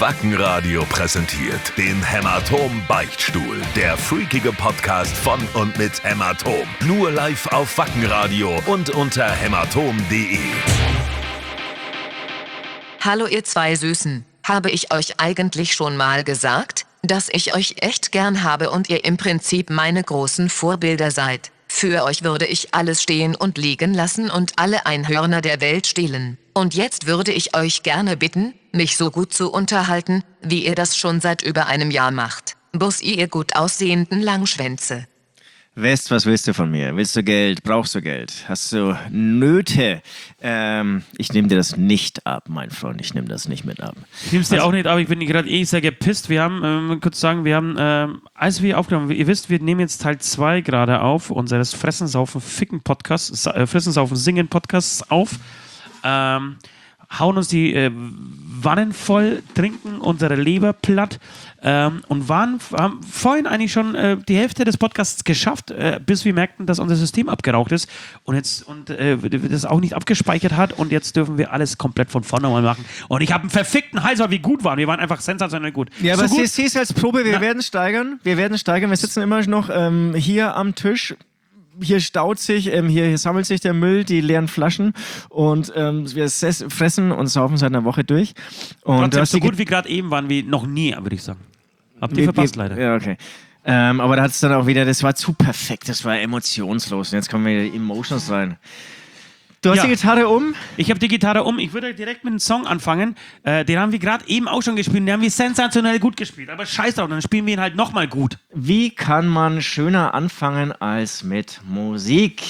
Wackenradio präsentiert den Hämatom-Beichtstuhl. Der freakige Podcast von und mit Hämatom. Nur live auf Wackenradio und unter hämatom.de. Hallo ihr zwei Süßen. Habe ich euch eigentlich schon mal gesagt, dass ich euch echt gern habe und ihr im Prinzip meine großen Vorbilder seid? Für euch würde ich alles stehen und liegen lassen und alle Einhörner der Welt stehlen. Und jetzt würde ich euch gerne bitten, mich so gut zu unterhalten, wie ihr das schon seit über einem Jahr macht. Bus ihr gut aussehenden Langschwänze. West, was willst du von mir? Willst du Geld? Brauchst du Geld? Hast du Nöte? Ich nehme dir das nicht ab, mein Freund. Ich nehme das nicht mit ab. Ich nehme es dir auch nicht ab. Ich bin gerade sehr gepisst. Wir haben, kurz sagen, wir haben, als wir aufgenommen, ihr wisst, wir nehmen jetzt Teil 2 gerade auf, unseres Fressen, Saufen, Ficken Podcasts, Fressen, Saufen, Singen Podcasts auf. Hauen uns die Wannen voll, trinken unsere Leber platt und haben vorhin eigentlich schon die Hälfte des Podcasts geschafft, bis wir merkten, dass unser System abgeraucht ist und das auch nicht abgespeichert hat und jetzt dürfen wir alles komplett von vorne mal machen. Und ich habe einen verfickten Hals, weil wir gut waren. Wir waren einfach sensationell gut. Ja, so aber gut. siehst als Probe, wir werden steigern. Wir sitzen immer noch hier am Tisch. Hier staut sich, hier sammelt sich der Müll, die leeren Flaschen und wir fressen und saufen seit einer Woche durch. Und trotzdem so gut wie gerade eben waren wir noch nie, würde ich sagen. Habt ihr verpasst, leider. Ja, okay. Aber da hat es dann auch wieder, das war zu perfekt, das war emotionslos. Und jetzt kommen wieder Emotions rein. Du hast die Gitarre um? Ich habe die Gitarre um. Ich würde direkt mit einem Song anfangen. Den haben wir gerade eben auch schon gespielt. Den haben wir sensationell gut gespielt. Aber scheiß drauf, dann spielen wir ihn halt nochmal gut. Wie kann man schöner anfangen als mit Musik?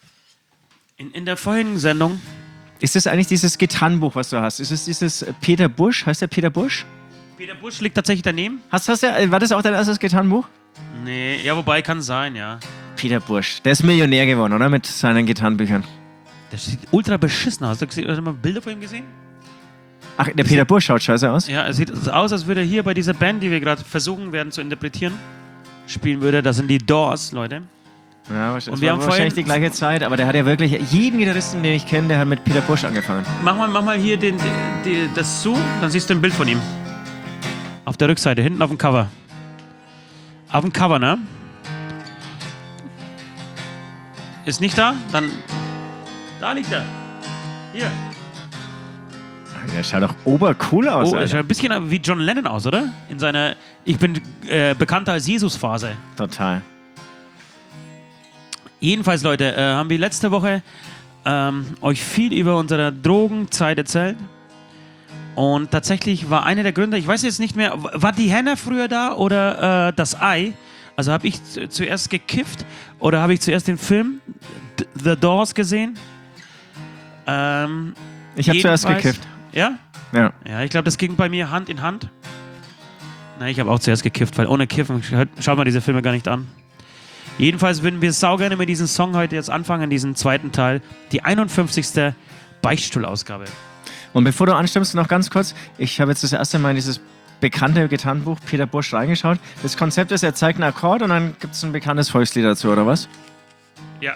In der vorherigen Sendung. Ist das eigentlich dieses Gitarrenbuch, was du hast? Ist es dieses Peter Busch? Heißt der Peter Busch? Peter Busch liegt tatsächlich daneben. War das auch dein erstes Gitarrenbuch? Nee, ja, wobei, kann sein, ja. Peter Busch. Der ist Millionär geworden, oder? Mit seinen Gitarrenbüchern. Der sieht ultra beschissen aus. Hast du mal Bilder von ihm gesehen? Ach, der Peter Busch schaut scheiße aus? Ja, es sieht aus, als würde er hier bei dieser Band, die wir gerade versuchen werden zu interpretieren, spielen würde. Das sind die Doors, Leute. Ja, und wir haben wahrscheinlich die gleiche Zeit, aber der hat ja wirklich, jeden Gitarristen, den ich kenne, der hat mit Peter Busch angefangen. Mach mal hier das zu, dann siehst du ein Bild von ihm. Auf der Rückseite, hinten auf dem Cover. Auf dem Cover, ne? Ist nicht da? Dann... Da liegt er. Hier. Der schaut doch obercool aus. Er schaut ein bisschen wie John Lennon aus, oder? In seiner Ich bin bekannter als Jesus-Phase. Total. Jedenfalls, Leute, haben wir letzte Woche euch viel über unsere Drogenzeit erzählt. Und tatsächlich war einer der Gründe, ich weiß jetzt nicht mehr, war die Henne früher da oder das Ei? Also habe ich zuerst gekifft oder habe ich zuerst den Film The Doors gesehen? Ich habe zuerst gekifft. Ja? Ja. Ja, ich glaube, das ging bei mir Hand in Hand. Nein, ich habe auch zuerst gekifft, weil ohne Kiffen schaut man diese Filme gar nicht an. Jedenfalls würden wir saugerne mit diesem Song heute jetzt anfangen, diesen zweiten Teil, die 51. Beichtstuhl-Ausgabe. Und bevor du anstimmst, noch ganz kurz, ich habe jetzt das erste Mal in dieses bekannte Gitarrenbuch Peter Busch reingeschaut. Das Konzept ist, er zeigt einen Akkord und dann gibt es ein bekanntes Volkslied dazu, oder was? Ja.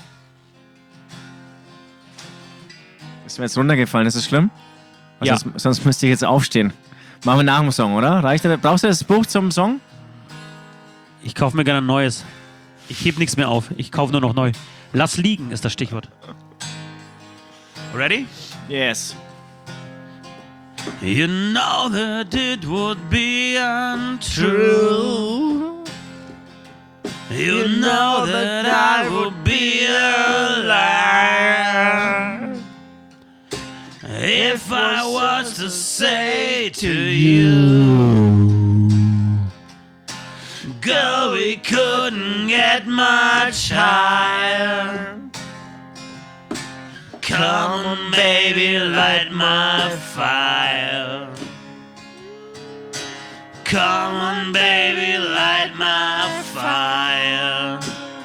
Ist mir jetzt runtergefallen, ist das schlimm? Ja. Sonst müsste ich jetzt aufstehen. Machen wir nach dem Song, oder? Brauchst du das Buch zum Song? Ich kaufe mir gerne ein neues. Ich heb nichts mehr auf. Ich kaufe nur noch neu. Lass liegen ist das Stichwort. Ready? Yes. You know that it would be untrue. You know that I would be a liar if I was to say to you, girl, we couldn't get much higher. Come on, baby, light my fire. Come on, baby, light my fire.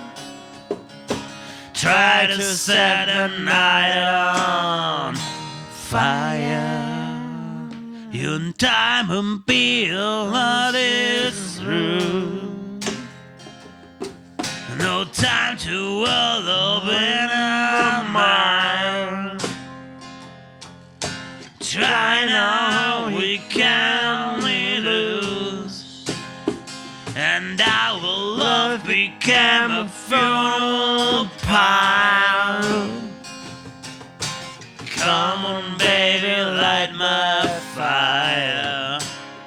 Try to set the night on fire. Your time and be all is through. No time to wallow in our mind. Try now, we can am a funeral pile. Come on, baby, light my fire.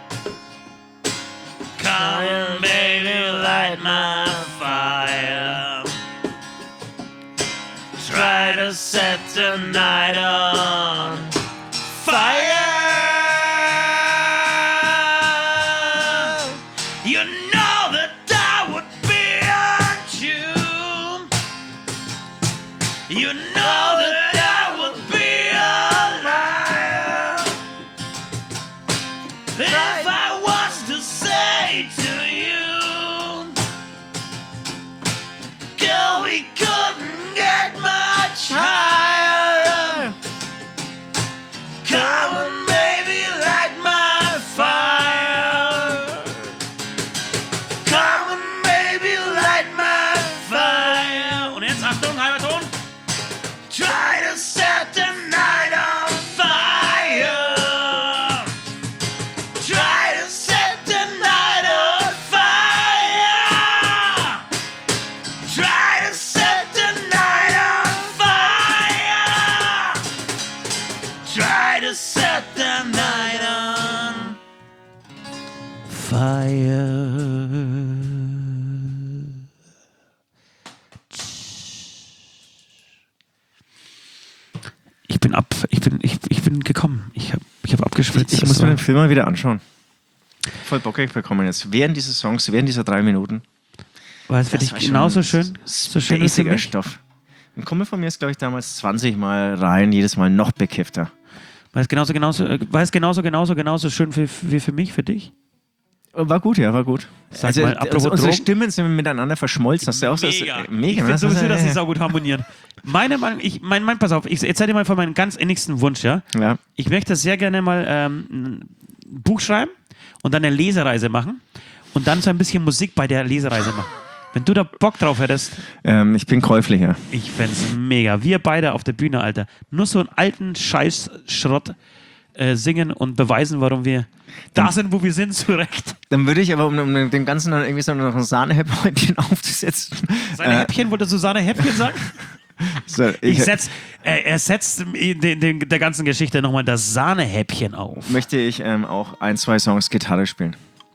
Come on, baby, light my fire. Try to set the night on fire. You know that I would be untrue. You know that I would be a liar. If I was to say to you, girl, we couldn't get much higher. Come on, baby, light my fire. Come on, baby, light my fire. Und jetzt Achtung, halber Ton. Try to set the night on fire. Try to set the night on fire. Try to set the night on fire. Try to set the night on fire. Ich bin gekommen. Ich hab abgespritzt. Ich muss mir den Film mal wieder anschauen. Voll Bock bekommen jetzt. Während dieses Songs, während dieser 3 Minuten. Weil es für dich genauso schön. So schön ist der Stoff. Ein Kumpel von mir ist, glaube ich, damals 20 Mal rein, jedes Mal noch bekiffter. War es genauso schön wie für mich, für dich? War gut, ja, war gut. Sag mal, apropos unsere Drogen. Stimmen sind miteinander verschmolzen. Hast du auch Mega. Mega. Ich finde sowieso, dass sie saugut harmonieren. Meine Meinung, pass auf, ich erzähle dir mal von meinem ganz innigsten Wunsch, ja? Ja. Ich möchte sehr gerne mal ein Buch schreiben und dann eine Lesereise machen und dann so ein bisschen Musik bei der Lesereise machen. Wenn du da Bock drauf hättest. Ich bin käuflicher. Ich fänd's mega. Wir beide auf der Bühne, Alter. Nur so einen alten Scheißschrott singen und beweisen, warum wir da sind, wo wir sind, zurecht. Dann würde ich aber, um dem Ganzen dann irgendwie so noch ein Sahnehäppchen aufzusetzen. Häppchen, wolltest du Sahnehäppchen sagen? So, Er setzt der ganzen Geschichte nochmal das Sahnehäppchen auf. Möchte ich auch 1, 2 Songs Gitarre spielen.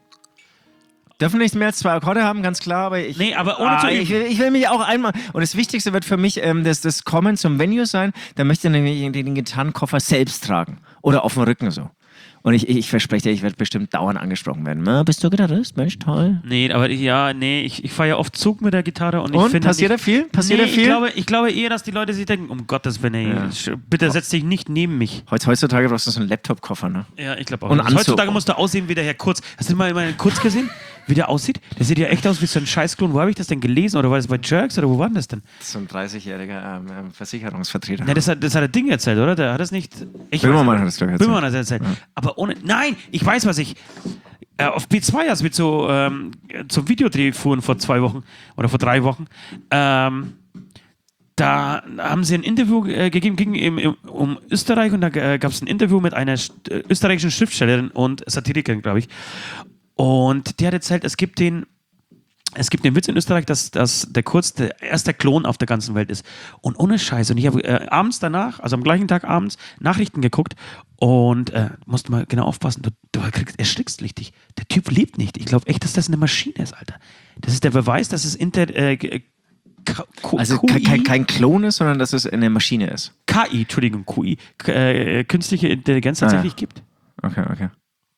Dürfen nicht mehr als 2 Akkorde haben, ganz klar, aber Nee, aber ohne zu üben. ich will mich auch einmal. Und das Wichtigste wird für mich das Kommen zum Venue sein. Da möchte ich nämlich den Gitarrenkoffer selbst tragen. Oder auf dem Rücken so. Und ich verspreche dir, ich werde bestimmt dauernd angesprochen werden. Na, bist du Gitarrist? Mensch, toll. Nee, aber ich fahre ja oft Zug mit der Gitarre. Und ich finde passiert da viel? Passiert da viel? Ich glaube eher, dass die Leute sich denken, um Gottes Willen, bitte setz dich nicht neben mich. Heutzutage brauchst du so einen Laptop-Koffer, ne? Ja, ich glaube auch. Und heutzutage musst du aussehen wie der Herr Kurz. Hast du mal Kurz gesehen, wie der aussieht? Der sieht ja echt aus wie so ein Scheißklon. Wo habe ich das denn gelesen? Oder war das bei Jerks? Oder wo war denn das denn? So ein 30-jähriger Versicherungsvertreter. Na, das hat der Ding erzählt, oder? Der hat das nicht... Böhmermann hat das, glaube ich, erzählt. Böhmermann hat das erzählt. Ja. Aber ohne... Nein, ich weiß, was ich... auf B2, als wir zum Videodreh fuhren vor 2 Wochen oder vor 3 Wochen, da haben sie ein Interview gegeben, ging um Österreich und da gab es ein Interview mit einer österreichischen Schriftstellerin und Satirikerin, glaube ich. Und die hat erzählt, es gibt den Witz in Österreich, dass der Kurz der erste Klon auf der ganzen Welt ist. Und ohne Scheiß. Und ich habe abends danach, also am gleichen Tag abends, Nachrichten geguckt und musst mal genau aufpassen, du erschrickst richtig. Der Typ lebt nicht. Ich glaube echt, dass das eine Maschine ist, Alter. Das ist der Beweis, dass es also kein Klon ist, sondern dass es eine Maschine ist. QI, künstliche Intelligenz tatsächlich gibt. Okay.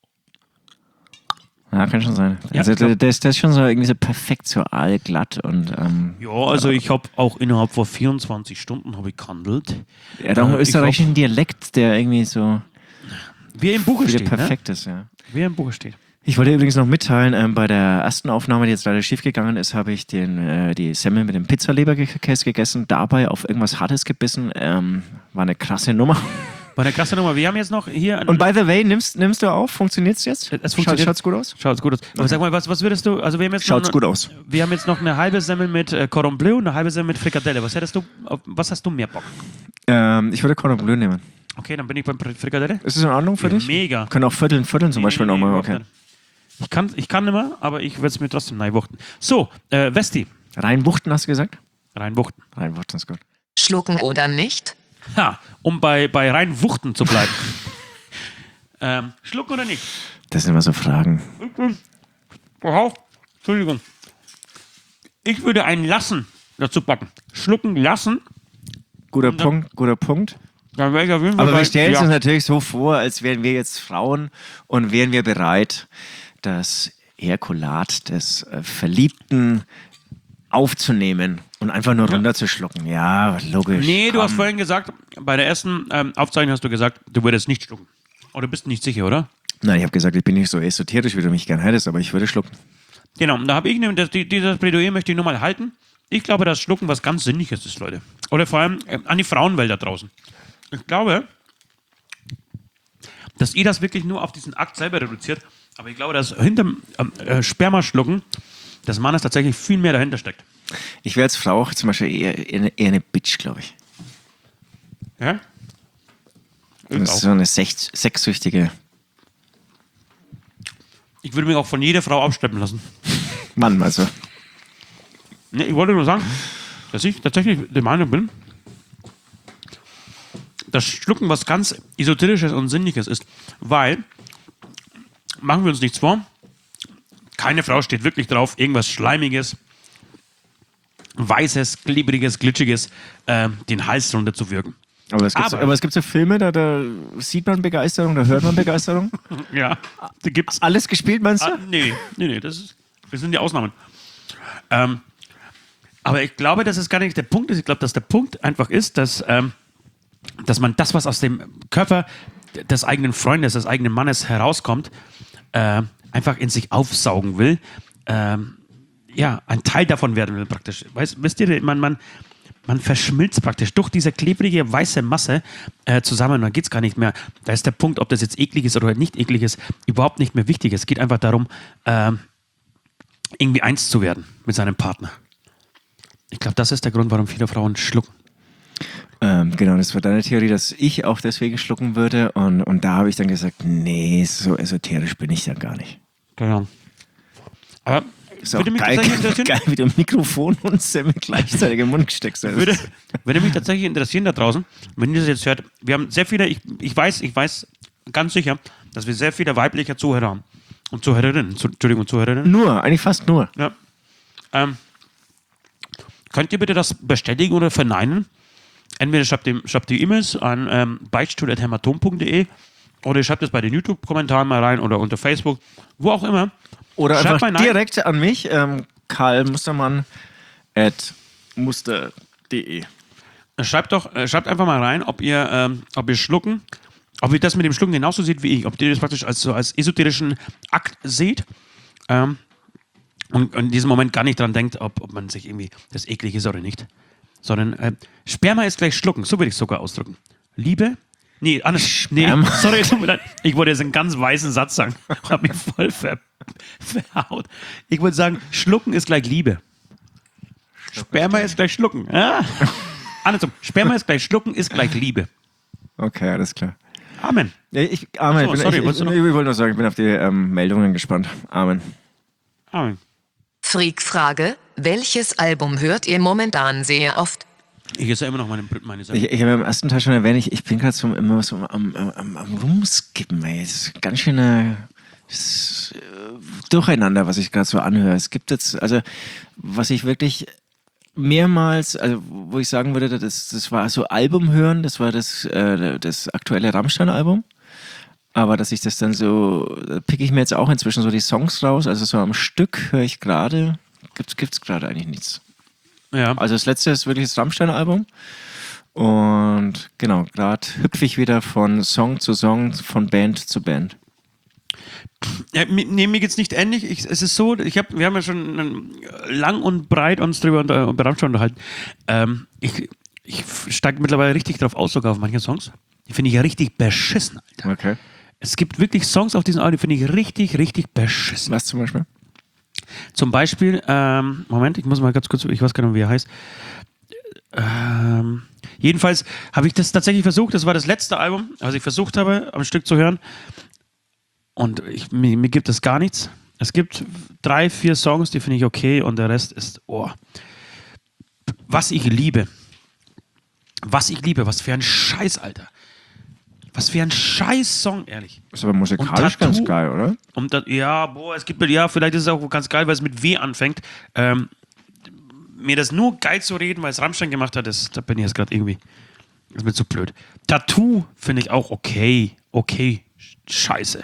Ja, kann schon sein. Ja, also der ist schon so irgendwie so perfekt, so allglatt und... ja, also ich habe auch innerhalb von 24 Stunden gehandelt. Er hat auch einen österreichischen Dialekt, der irgendwie so... Wie er im Buche steht, perfekt ist, ja. Wie er im Buche steht. Ich wollte übrigens noch mitteilen, bei der ersten Aufnahme, die jetzt leider schief gegangen ist, habe ich die Semmel mit dem Pizzaleberkäse gegessen, dabei auf irgendwas Hartes gebissen. War eine krasse Nummer. Wir haben jetzt noch hier... Und by the way, nimmst du auf? Funktioniert es jetzt? Es funktioniert. Schaut's gut aus? Schaut's gut aus. Aber sag mal, was würdest du... Also wir haben jetzt Schaut's gut aus. Wir haben jetzt noch eine halbe Semmel mit Cordon Bleu und eine halbe Semmel mit Frikadelle. Was hast du mehr Bock? Ich würde Cordon Bleu nehmen. Okay, dann bin ich beim Frikadelle. Ist es in Ordnung für dich? Mega. Können auch Vierteln zum Beispiel nochmal. Okay. Ich kann nicht mehr, aber ich werde es mir trotzdem neiwuchten. So, Westi. Reinwuchten hast du gesagt? Reinwuchten. Reinwuchten ist gut. Schlucken oder nicht? Ha, um bei Reinwuchten zu bleiben. Schlucken oder nicht? Das sind immer so Fragen. Entschuldigung. Ich würde ein Lassen dazu packen. Schlucken lassen. Guter Punkt. Dann wäre ich auf jeden Fall Aber wir bei- stellen es ja. uns natürlich so vor, als wären wir jetzt Frauen und wären wir bereit, das Ejakulat des Verliebten aufzunehmen und einfach nur runterzuschlucken. Ja, logisch. Nee, du hast Komm. vorhin gesagt, bei der ersten Aufzeichnung hast du gesagt, du würdest nicht schlucken. Oder bist du nicht sicher, oder? Nein, ich habe gesagt, ich bin nicht so esoterisch, wie du mich gern hättest, aber ich würde schlucken. Genau, und da habe ich nämlich, dieses Plädoyer möchte ich nur mal halten. Ich glaube, dass Schlucken was ganz Sinnliches ist, Leute. Oder vor allem an die Frauenwelt da draußen. Ich glaube, dass ihr das wirklich nur auf diesen Akt selber reduziert, aber ich glaube, dass hinterm Spermaschlucken des Mannes tatsächlich viel mehr dahinter steckt. Ich wäre als Frau auch zum Beispiel eher eine Bitch, glaube ich. Ja? Ich Das ist auch. so eine sexsüchtige Ich würde mich auch von jeder Frau abschleppen lassen. Mann, also. Nee, ich wollte nur sagen, dass ich tatsächlich der Meinung bin, dass Schlucken was ganz Esoterisches und Sinnliches ist. Weil, machen wir uns nichts vor, keine Frau steht wirklich drauf, irgendwas Schleimiges, Weißes, Klebriges, Glitschiges, den Hals runter zu wirken. Aber es gibt so Filme, da sieht man Begeisterung, da hört man Begeisterung. Ja, die gibt's. Alles gespielt, meinst du? Nee, das sind die Ausnahmen. Aber ich glaube, dass es gar nicht der Punkt ist. Ich glaube, dass der Punkt einfach ist, dass man das, was aus dem Körper des eigenen Freundes, des eigenen Mannes herauskommt, einfach in sich aufsaugen will. Ja, ein Teil davon werden will praktisch. Wisst ihr, man verschmilzt praktisch durch diese klebrige weiße Masse zusammen. Dann geht es gar nicht mehr. Da ist der Punkt, ob das jetzt eklig ist oder nicht eklig ist, überhaupt nicht mehr wichtig. Es geht einfach darum, irgendwie eins zu werden mit seinem Partner. Ich glaube, das ist der Grund, warum viele Frauen schlucken. Genau, das war deine Theorie, dass ich auch deswegen schlucken würde. Und da habe ich dann gesagt, nee, so esoterisch bin ich dann gar nicht. Genau. Aber Ist auch würde mich geil, tatsächlich interessieren, geil, wie du Mikrofon und Semmel gleichzeitig im Mund steckst. würde mich tatsächlich interessieren da draußen, wenn ihr das jetzt hört. Wir haben sehr viele, ich weiß ganz sicher, dass wir sehr viele weibliche Zuhörer haben. Und Zuhörerinnen, Zuhörerinnen. Nur, eigentlich fast nur. Ja. Könnt ihr bitte das bestätigen oder verneinen? Entweder schreibt die E-Mails an beichtstuhl@hämatom.de oder ihr schreibt es bei den YouTube-Kommentaren mal rein oder unter Facebook, wo auch immer. Oder Schreibt einfach mal nein. direkt an mich, karlmustermann@muster.de. Schreibt einfach mal rein, ob ihr schlucken, ob ihr das mit dem Schlucken genauso seht wie ich, ob ihr das praktisch als esoterischen Akt seht und in diesem Moment gar nicht dran denkt, ob man sich irgendwie das eklig ist oder nicht. Sondern Sperma ist gleich schlucken, so würde ich es sogar ausdrücken. Liebe? Nee, anders. Nee, sorry, tut mir leid. Ich wollte jetzt einen ganz weißen Satz sagen. Hab mich voll verhaut. Ich würde sagen, schlucken ist gleich Liebe. Sperma ist gleich schlucken. Ah. Andersrum, Sperma ist gleich schlucken, ist gleich Liebe. Okay, alles klar. Amen. Ja, Amen. Ach so, sorry, ich wolltest du noch? wollte nur sagen, ich bin auf die Meldungen gespannt. Amen. Amen. Freak-Frage: Welches Album hört ihr momentan sehr oft? Ich esse immer noch meine Sachen. Ich habe im ersten Teil schon erwähnt, ich bin gerade immer so am Rumskippen, ey. Das ist ganz schön Durcheinander, was ich gerade so anhöre. Es gibt jetzt, also, was ich wirklich mehrmals, also wo ich sagen würde, das war so Album hören, das war das aktuelle Rammstein-Album. Aber dass ich das dann so, da pick ich mir jetzt auch inzwischen so die Songs raus, also so am Stück höre ich gerade, gibt's gerade eigentlich nichts. Ja. Also das letzte ist wirklich das Rammstein-Album. Und genau, gerade hüpfe ich wieder von Song zu Song, von Band zu Band. Ja, mir geht's nicht ähnlich. Es ist so, wir haben ja schon lang und breit uns drüber bei Rammstein unterhalten. Ich steige mittlerweile richtig drauf aus, sogar auf manche Songs. Die finde ich ja richtig beschissen, Alter. Okay. Es gibt wirklich Songs auf diesen Album, die finde ich richtig, richtig beschissen. Was zum Beispiel? Zum Beispiel, Moment, ich muss mal ganz kurz, ich weiß gar nicht, wie er heißt. Jedenfalls habe ich das tatsächlich versucht, das war das letzte Album, was ich versucht habe, am Stück zu hören. Und mir gibt es gar nichts. Es gibt 3, 4 Songs, die finde ich okay und der Rest ist, was ich liebe. Was für ein Scheiß, Alter. Was für ein Scheiß-Song, ehrlich. Ist aber musikalisch ganz geil, oder? Vielleicht ist es auch ganz geil, weil es mit W anfängt. Mir das nur geil zu reden, weil es Rammstein gemacht hat, da bin ich jetzt gerade irgendwie, ist mir zu blöd. Tattoo finde ich auch okay. Scheiße.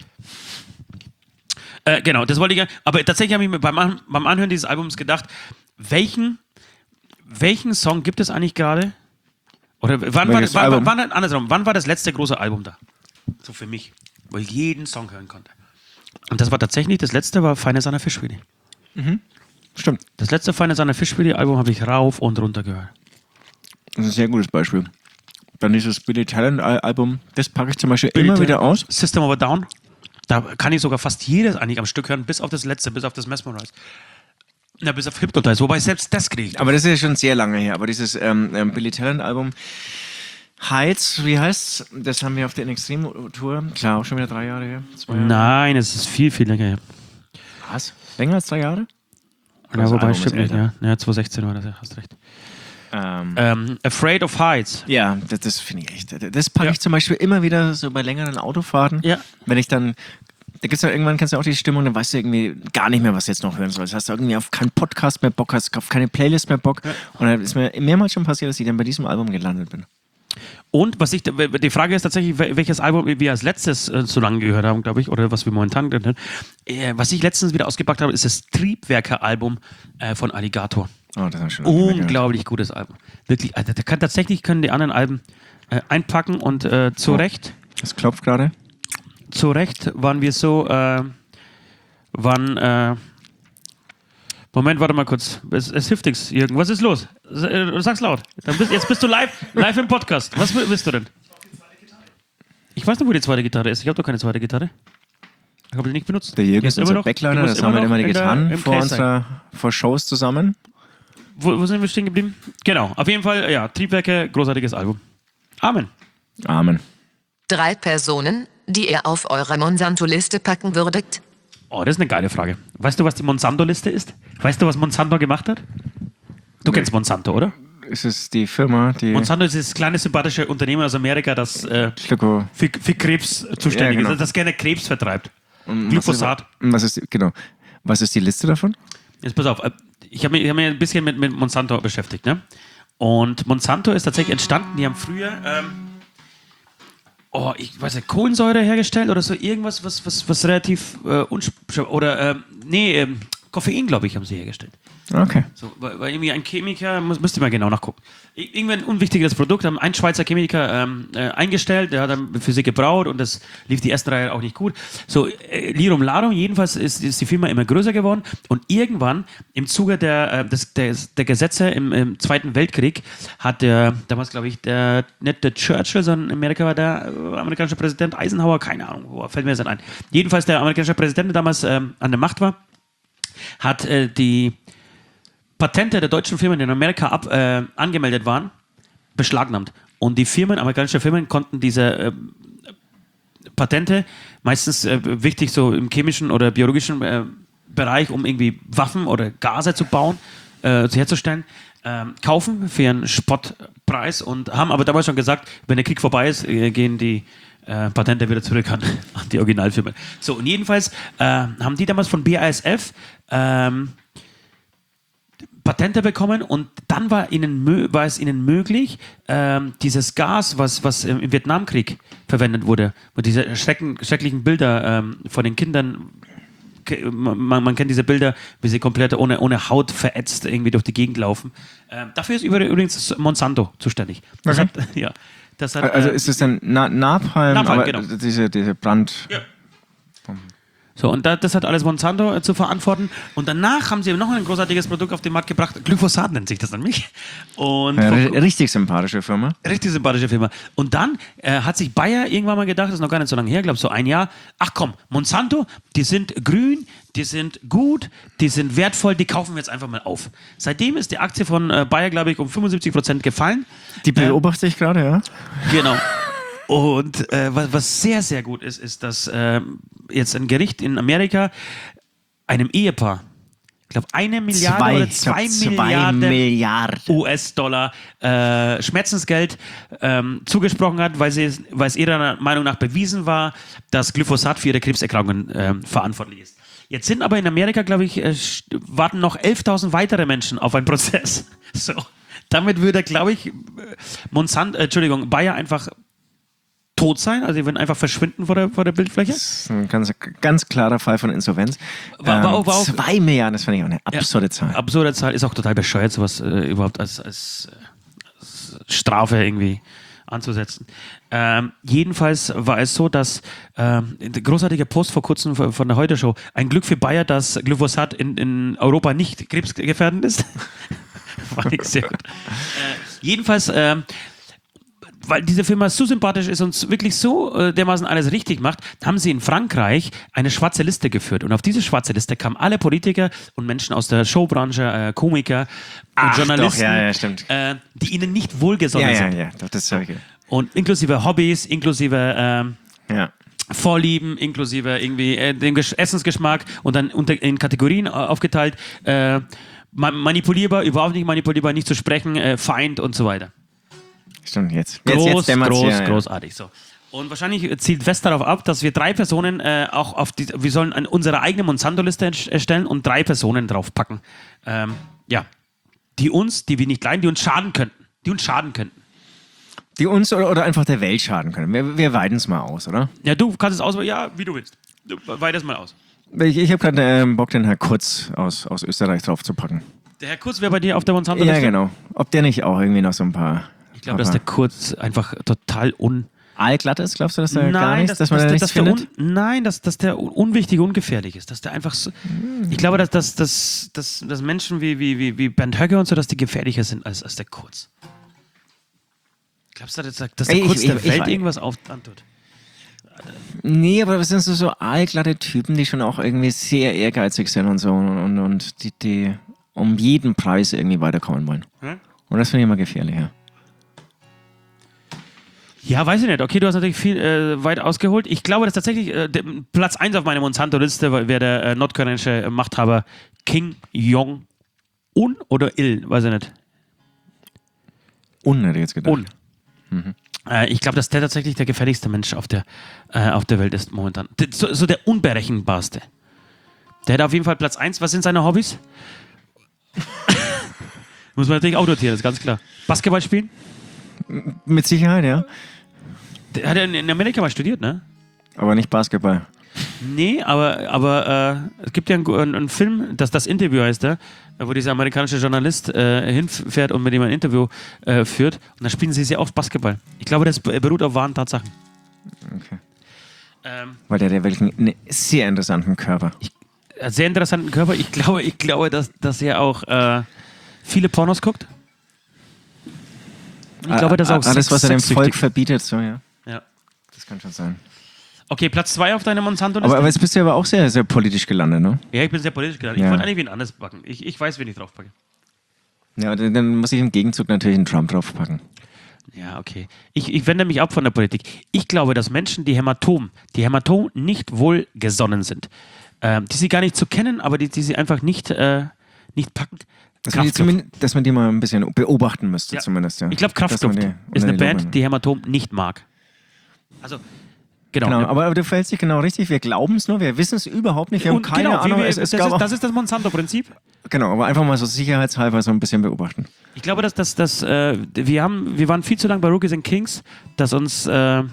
Genau, das wollte ich gerne. Aber tatsächlich habe ich mir beim Anhören dieses Albums gedacht, welchen Song gibt es eigentlich gerade? Oder wann war das letzte große Album da? So für mich, wo ich jeden Song hören konnte. Und das war tatsächlich, das letzte war Feine Sahne Fischfilet. Mhm. Stimmt. Das letzte Feine Sahne Fischfilet-Album habe ich rauf und runter gehört. Das ist ein sehr gutes Beispiel. Dann dieses Billy Talent Album, das packe ich zum Beispiel immer wieder aus. System of a Down. Da kann ich sogar fast jedes eigentlich am Stück hören, bis auf das letzte, bis auf das Mesmerize. Na, bis auf Hypnotize, wobei selbst das kriege ich. Aber das ist ja schon sehr lange her. Aber dieses Billy Talent Album Heights, wie heißt's? Das haben wir auf der Extrem-Tour. Klar, auch schon wieder 3 Jahre her. 2 Jahre. Nein, es ist viel, viel länger her. Was? Länger als 3 Jahre? Ja, wobei, stimmt nicht, ja. Ja, 2016 war das, ja, hast recht. Afraid of Heights. Ja, das finde ich echt. Das packe ich zum Beispiel immer wieder so bei längeren Autofahrten. Ja. Wenn ich dann, da gibt's ja irgendwann, kennst du auch die Stimmung, dann weißt du irgendwie gar nicht mehr, was du jetzt noch hören sollst. Hast du irgendwie auf keinen Podcast mehr Bock, hast auf keine Playlist mehr Bock. Ja. Und dann ist mir mehrmals schon passiert, dass ich dann bei diesem Album gelandet bin. Und die Frage ist tatsächlich, welches Album wir als letztes so lange gehört haben, glaube ich, oder was wir momentan gehört haben. Was ich letztens wieder ausgepackt habe, ist das Triebwerker-Album von Alligator. Oh, das ist schon unglaublich gutes Album. Wirklich, also, tatsächlich können die anderen Alben einpacken und zu Recht. Das klopft gerade. Zu Recht waren wir so, Moment, warte mal kurz. Es hilft nichts, Jürgen. Was ist los? Sag's laut. Jetzt bist du live im Podcast. Was willst du denn? Ich weiß nicht, wo die zweite Gitarre ist. Ich habe doch keine zweite Gitarre. Ich habe die nicht benutzt. Der Jürgen ist unser Backliner, das haben wir immer die getan vor Shows zusammen. Wo sind wir stehen geblieben? Genau, auf jeden Fall, ja, Triebwerke, großartiges Album. Amen. Amen. 3 Personen, die ihr auf eure Monsanto-Liste packen würdet? Oh, das ist eine geile Frage. Weißt du, was die Monsanto-Liste ist? Weißt du, was Monsanto gemacht hat? Du kennst Monsanto, oder? Ist es die Firma, die... Monsanto ist das kleine, sympathische Unternehmen aus Amerika, das für Krebs zuständig ist, das gerne Krebs vertreibt. Glyphosat. Was ist die Liste davon? Jetzt pass auf, ich hab mich ein bisschen mit Monsanto beschäftigt, ne? Und Monsanto ist tatsächlich entstanden, die haben früher... ich weiß nicht, Kohlensäure hergestellt oder so irgendwas, was relativ Koffein, glaube ich, haben sie hergestellt. Okay. So, weil irgendwie ein Chemiker, müsste mal genau nachgucken. Irgendwann ein unwichtiges Produkt, haben ein Schweizer Chemiker eingestellt, der hat dann für sie gebraut und das lief die ersten 3 Jahre auch nicht gut. So, Lirum Larum, jedenfalls ist die Firma immer größer geworden und irgendwann im Zuge der Gesetze im Zweiten Weltkrieg hat damals, glaube ich, nicht der Churchill, sondern in Amerika war der amerikanische Präsident Eisenhower, keine Ahnung, fällt mir das ein. Jedenfalls der amerikanische Präsident, der damals an der Macht war, hat die Patente der deutschen Firmen, die in Amerika angemeldet waren, beschlagnahmt. Und die amerikanische Firmen konnten diese Patente, meistens wichtig so im chemischen oder biologischen Bereich, um irgendwie Waffen oder Gase zu bauen, herzustellen, kaufen für einen Spottpreis und haben aber damals schon gesagt, wenn der Krieg vorbei ist, gehen die Patente wieder zurück an die Originalfirma. So, und jedenfalls haben die damals von BASF Patente bekommen und dann war es ihnen möglich, dieses Gas, was im Vietnamkrieg verwendet wurde, wo diese schrecklichen Bilder von den Kindern, man kennt diese Bilder, wie sie komplett ohne Haut verätzt irgendwie durch die Gegend laufen. Dafür ist übrigens Monsanto zuständig. Okay. Also ist es dann Napalm, aber genau. Diese Brand... Ja. So, und das hat alles Monsanto zu verantworten. Und danach haben sie noch ein großartiges Produkt auf den Markt gebracht. Glyphosat nennt sich das nämlich. Und richtig sympathische Firma. Richtig sympathische Firma. Und dann hat sich Bayer irgendwann mal gedacht, das ist noch gar nicht so lange her, glaube ich, so 1 Jahr. Ach komm, Monsanto, die sind grün, die sind gut, die sind wertvoll, die kaufen wir jetzt einfach mal auf. Seitdem ist die Aktie von Bayer, glaube ich, um 75% gefallen. Die beobachte ich gerade, ja. Genau. Und was sehr, sehr gut ist, dass jetzt ein Gericht in Amerika einem Ehepaar, ich glaube, 1 Milliarde oder 2 Milliarden US-Dollar Schmerzensgeld zugesprochen hat, weil es ihrer Meinung nach bewiesen war, dass Glyphosat für ihre Krebserkrankungen verantwortlich ist. Jetzt sind aber in Amerika, glaube ich, warten noch 11.000 weitere Menschen auf einen Prozess. So. Damit würde, glaube ich, Bayer einfach tot sein, also die würden einfach verschwinden vor der Bildfläche. Das ist ein ganz klarer Fall von Insolvenz. 2 Milliarden, das finde ich auch eine absurde Zahl. Absurde Zahl, ist auch total bescheuert, sowas überhaupt als Strafe irgendwie anzusetzen. Jedenfalls war es so, dass ein großartiger Post vor kurzem von der Heute-Show, ein Glück für Bayer, dass Glyphosat in Europa nicht krebsgefährdend ist. Fand ich sehr gut. Jedenfalls weil diese Firma so sympathisch ist und wirklich so dermaßen alles richtig macht, haben sie in Frankreich eine schwarze Liste geführt. Und auf diese schwarze Liste kamen alle Politiker und Menschen aus der Showbranche, Komiker, Journalisten, doch, ja, stimmt. Die ihnen nicht wohlgesonnen sind. Ja, doch, das ist okay. Und inklusive Hobbys, inklusive Vorlieben, inklusive irgendwie dem Essensgeschmack und dann in Kategorien aufgeteilt. Manipulierbar, überhaupt nicht manipulierbar, nicht zu sprechen, Feind und so weiter. Stimmt, jetzt großartig. So. Und wahrscheinlich zielt West darauf ab, dass wir 3 Personen wir sollen unsere eigene Monsanto-Liste erstellen und 3 Personen draufpacken. Die wir nicht leiden, die uns schaden könnten. Die uns oder einfach der Welt schaden können. Wir weiten es mal aus, oder? Ja, du kannst es auswählen, wie du willst. Du weitest mal aus. Ich habe gerade Bock, den Herr Kurz aus Österreich draufzupacken. Der Herr Kurz wäre bei dir auf der Monsanto-Liste? Ja, genau. Ob der nicht auch irgendwie noch so ein paar... Ich glaube, dass der Kurz einfach total allglatt ist? Glaubst du, dass der gar nichts, dass man da nichts findet? Nein, dass der unwichtig, ungefährlich ist. Dass der einfach so... Ich glaube, dass Menschen wie Bernd Höcke und so, dass die gefährlicher sind als der Kurz. Glaubst du, dass der Kurz der Welt irgendwas antut? Nee, aber das sind so allglatte Typen, die schon auch irgendwie sehr ehrgeizig sind und so und die um jeden Preis irgendwie weiterkommen wollen. Und das finde ich immer gefährlicher. Ja, weiß ich nicht. Okay, du hast natürlich viel weit ausgeholt. Ich glaube, dass tatsächlich Platz 1 auf meiner Monsanto-Liste wäre der nordkoreanische Machthaber Kim Jong-un oder Il, weiß ich nicht. Un, hätte ich jetzt gedacht. Un. Ich glaube, dass der tatsächlich der gefährlichste Mensch auf der Welt ist momentan. So der unberechenbarste. Der hat auf jeden Fall Platz 1. Was sind seine Hobbys? Muss man natürlich auch notieren, ist ganz klar. Basketball spielen? Mit Sicherheit, ja. Der hat ja in Amerika mal studiert, ne? Aber nicht Basketball. Nee, aber es gibt ja einen Film, das Interview heißt der, wo dieser amerikanische Journalist hinfährt und mit ihm ein Interview führt. Und da spielen sie sehr oft Basketball. Ich glaube, das beruht auf wahren Tatsachen. Okay. Weil der hat wirklich einen sehr interessanten Körper. Sehr interessanten Körper. Ich glaube, dass er auch viele Pornos guckt. Und ich glaube, dass auch alles, was er dem Volk verbietet, so, ja. Ja. Das kann schon sein. Okay, Platz 2 auf deiner Monsanto-Liste. Aber jetzt bist du aber auch sehr, sehr politisch gelandet, ne? Ja, ich bin sehr politisch gelandet. Ich wollte eigentlich wen anderes packen. Ich weiß, wen ich draufpacke. Ja, dann muss ich im Gegenzug natürlich einen Trump draufpacken. Ja, okay. Ich wende mich ab von der Politik. Ich glaube, dass Menschen, die Hämatom nicht wohlgesonnen sind, die sie gar nicht zu kennen, aber die sie einfach nicht packen. Dass man die mal ein bisschen beobachten müsste, zumindest. Ja. Ich glaube, Kraftluft ist eine Band, die Hämatom nicht mag. Also, genau. Aber du verhältst dich genau richtig. Wir glauben es nur, wir wissen es überhaupt nicht. Wir haben keine Ahnung. Das ist das Monsanto-Prinzip. Genau, aber einfach mal so sicherheitshalber so ein bisschen beobachten. Ich glaube, dass wir waren viel zu lange bei Rookies and Kings, dass uns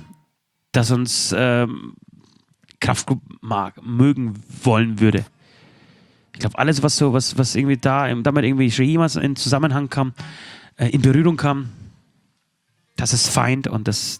Kraftklub mögen wollen würde. Ich glaube, alles, was irgendwie damit irgendwie schon jemals in Zusammenhang kam, in Berührung kam, das ist Feind und das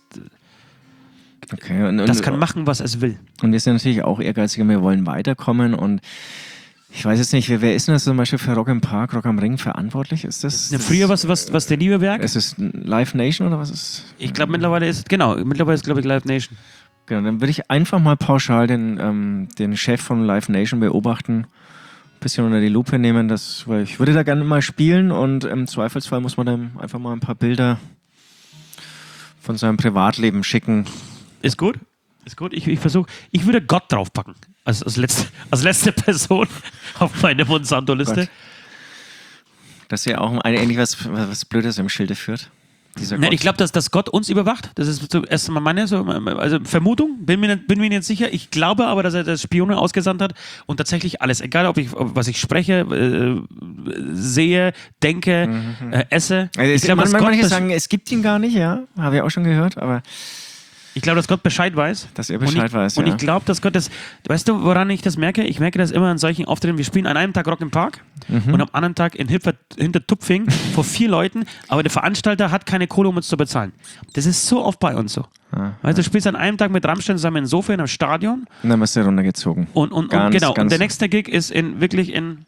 kann machen, was es will. Und wir sind natürlich auch ehrgeizig und wir wollen weiterkommen und ich weiß jetzt nicht, wer ist denn das zum Beispiel für Rock im Park, Rock am Ring verantwortlich? Ist das? Früher was der liebe Werk? Ist es Live Nation oder was ist? Ich glaube, mittlerweile ist glaube ich Live Nation. Genau, dann würde ich einfach mal pauschal den Chef von Live Nation beobachten, ein bisschen unter die Lupe nehmen, weil ich würde da gerne mal spielen und im Zweifelsfall muss man dann einfach mal ein paar Bilder von seinem Privatleben schicken. Ist gut? Ist gut. Ich versuche, ich würde Gott draufpacken. Als letzte Person auf meine Monsanto-Liste. Gott. Das ist ja auch eigentlich was Blödes im Schilde führt. Nein, ich glaube, dass Gott uns überwacht. Das ist zuerst mal meine Vermutung. Bin mir nicht sicher. Ich glaube aber, dass er das Spione ausgesandt hat und tatsächlich alles, egal was ich spreche, sehe, denke, esse. Also ich glaube, manche sagen, es gibt ihn gar nicht, ja. Habe ich auch schon gehört, aber ich glaube, dass Gott Bescheid weiß. Dass er Bescheid weiß, Und ich glaube, dass Gott das... Weißt du, woran ich das merke? Ich merke das immer an solchen Auftritten. Wir spielen an einem Tag Rock im Park und am anderen Tag in Hintertupfing vor 4 Leuten, aber der Veranstalter hat keine Kohle, um uns zu bezahlen. Das ist so oft bei uns so. Weißt du, spielst an einem Tag mit Rammstein zusammen in Sofia in einem Stadion. Und dann wirst du runtergezogen. Und genau. Und der nächste Gig ist wirklich in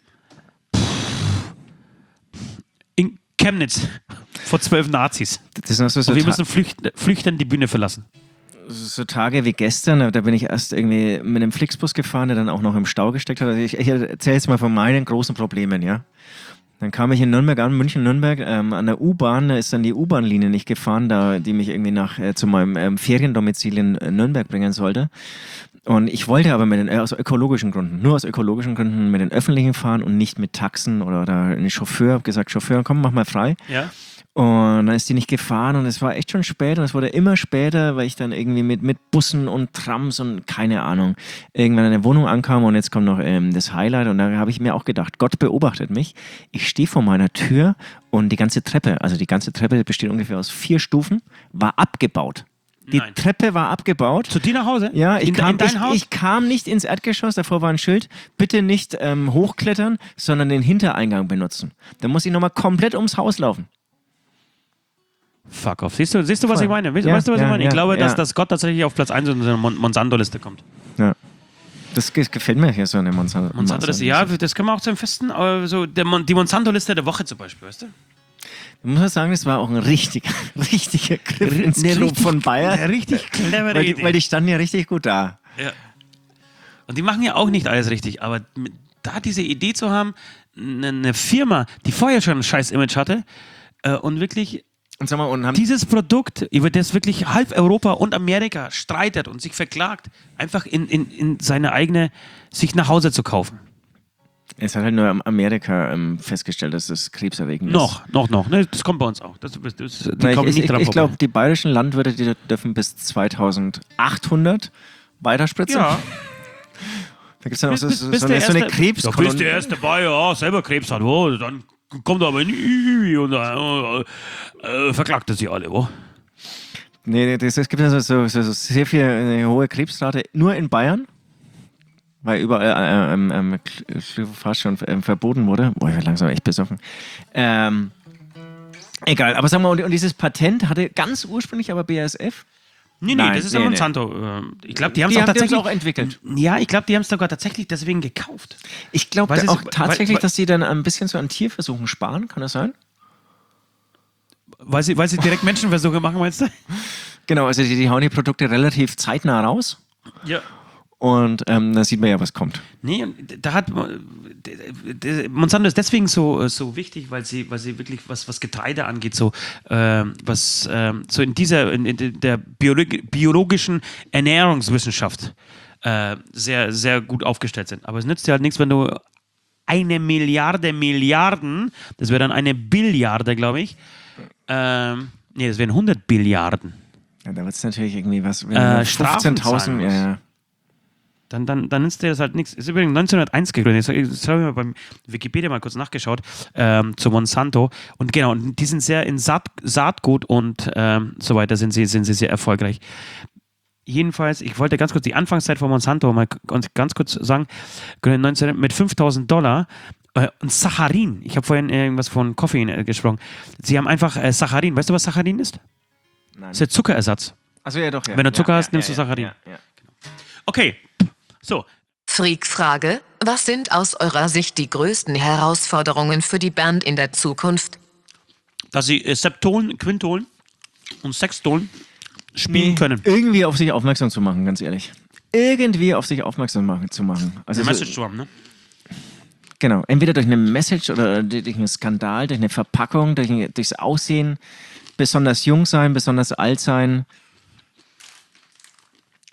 Chemnitz vor 12 Nazis. Das sind so und wir müssen flüchtend die Bühne verlassen. So Tage wie gestern, da bin ich erst irgendwie mit einem Flixbus gefahren, der dann auch noch im Stau gesteckt hat. Also ich erzähle jetzt mal von meinen großen Problemen, ja. Dann kam ich in Nürnberg an, München-Nürnberg, an der U-Bahn, da ist dann die U-Bahn-Linie nicht gefahren, die mich irgendwie zu meinem Feriendomizil in Nürnberg bringen sollte. Und ich wollte aber aus ökologischen Gründen, nur aus ökologischen Gründen mit den Öffentlichen fahren und nicht mit Taxen oder einen Chauffeur. Hab gesagt, Chauffeur, komm, mach mal frei. Ja. Und dann ist die nicht gefahren und es war echt schon spät und es wurde immer später, weil ich dann irgendwie mit Bussen und Trams und keine Ahnung irgendwann in der Wohnung ankam und jetzt kommt noch das Highlight und da habe ich mir auch gedacht, Gott beobachtet mich. Ich stehe vor meiner Tür und die ganze Treppe besteht ungefähr aus 4 Stufen, war abgebaut. Die Treppe war abgebaut. Zu dir nach Hause? Ja, in dein Haus? Ich kam nicht ins Erdgeschoss, davor war ein Schild, bitte nicht hochklettern, sondern den Hintereingang benutzen. Da muss ich nochmal komplett ums Haus laufen. Fuck off. Siehst du, was ich meine? Weißt du, was ich meine? Ich glaube, dass Gott tatsächlich auf Platz 1 in so einer Monsanto-Liste kommt. Ja. Das gefällt mir hier so eine Monsanto-Liste. Ja, das können wir auch zu einem festen, so die Monsanto-Liste der Woche zum Beispiel, weißt du? Ich muss sagen, das war auch ein richtiger Griff ins Klo von Bayern. Eine richtig clevere Idee. Weil die standen ja richtig gut da. Ja. Und die machen ja auch nicht alles richtig, aber da diese Idee zu haben, eine Firma, die vorher schon ein scheiß Image hatte und wirklich und sag mal, und dieses Produkt, über das wirklich halb Europa und Amerika streitet und sich verklagt, einfach in seine eigene, sich nach Hause zu kaufen. Es hat halt nur Amerika festgestellt, dass das krebserregend ist. Noch. Ne, das kommt bei uns auch. Ich glaube, die bayerischen Landwirte, die dürfen bis 2800 weiterspritzen. Ja. Da gibt es dann auch so eine Krebs. Du bist der erste Bayer, selber Krebs hat. Oh, dann kommt aber in die und verklagt er sie alle. Oh. Nee, es gibt also so sehr viel eine hohe Krebsrate nur in Bayern. Weil überall fast schon verboten wurde. Boah, ich werde langsam echt besoffen. Egal, aber sagen wir mal, und dieses Patent hatte ganz ursprünglich aber BASF. Nee, das ist ja Monsanto. Ich glaube, die haben es auch tatsächlich auch entwickelt. Ja, ich glaube, die haben es sogar tatsächlich deswegen gekauft. Ich glaube auch tatsächlich, dass sie dann ein bisschen so an Tierversuchen sparen. Kann das sein? Weil sie direkt Menschenversuche machen, meinst du? Genau, also die hauen die Produkte relativ zeitnah raus. Ja. Und da sieht man ja, was kommt. Nee, da hat Monsanto ist deswegen so wichtig, weil sie wirklich was Getreide angeht, so so in der biologischen Ernährungswissenschaft sehr, sehr gut aufgestellt sind. Aber es nützt dir halt nichts, wenn du 1 Milliarden, das wäre dann 1 Billiarde, glaube ich. Das wären 100 Billiarden. Ja, da wird es natürlich irgendwie was. 15.000, ja. Dann nützt dir das halt nichts. Ist übrigens 1901 gegründet. Das habe ich mal beim Wikipedia mal kurz nachgeschaut, zu Monsanto. Und genau, die sind sehr in Saatgut und so weiter sind sie sehr erfolgreich. Jedenfalls, ich wollte ganz kurz die Anfangszeit von Monsanto mal ganz kurz sagen, mit $5.000 und Saccharin. Ich habe vorhin irgendwas von Koffein gesprochen. Sie haben einfach Saccharin. Weißt du, was Saccharin ist? Nein. Das ist der Zuckerersatz. Achso, ja doch. Ja. Wenn du Zucker hast, nimmst du Saccharin. Ja. Okay, so. Freak-Frage: Was sind aus eurer Sicht die größten Herausforderungen für die Band in der Zukunft? Dass sie Septolen, Quintolen und Sextolen spielen können. Irgendwie auf sich aufmerksam zu machen, ganz ehrlich. Irgendwie auf sich aufmerksam zu machen. Also eine Message zu haben, ne? Genau, entweder durch eine Message oder durch einen Skandal, durch eine Verpackung, durchs Aussehen, besonders jung sein, besonders alt sein.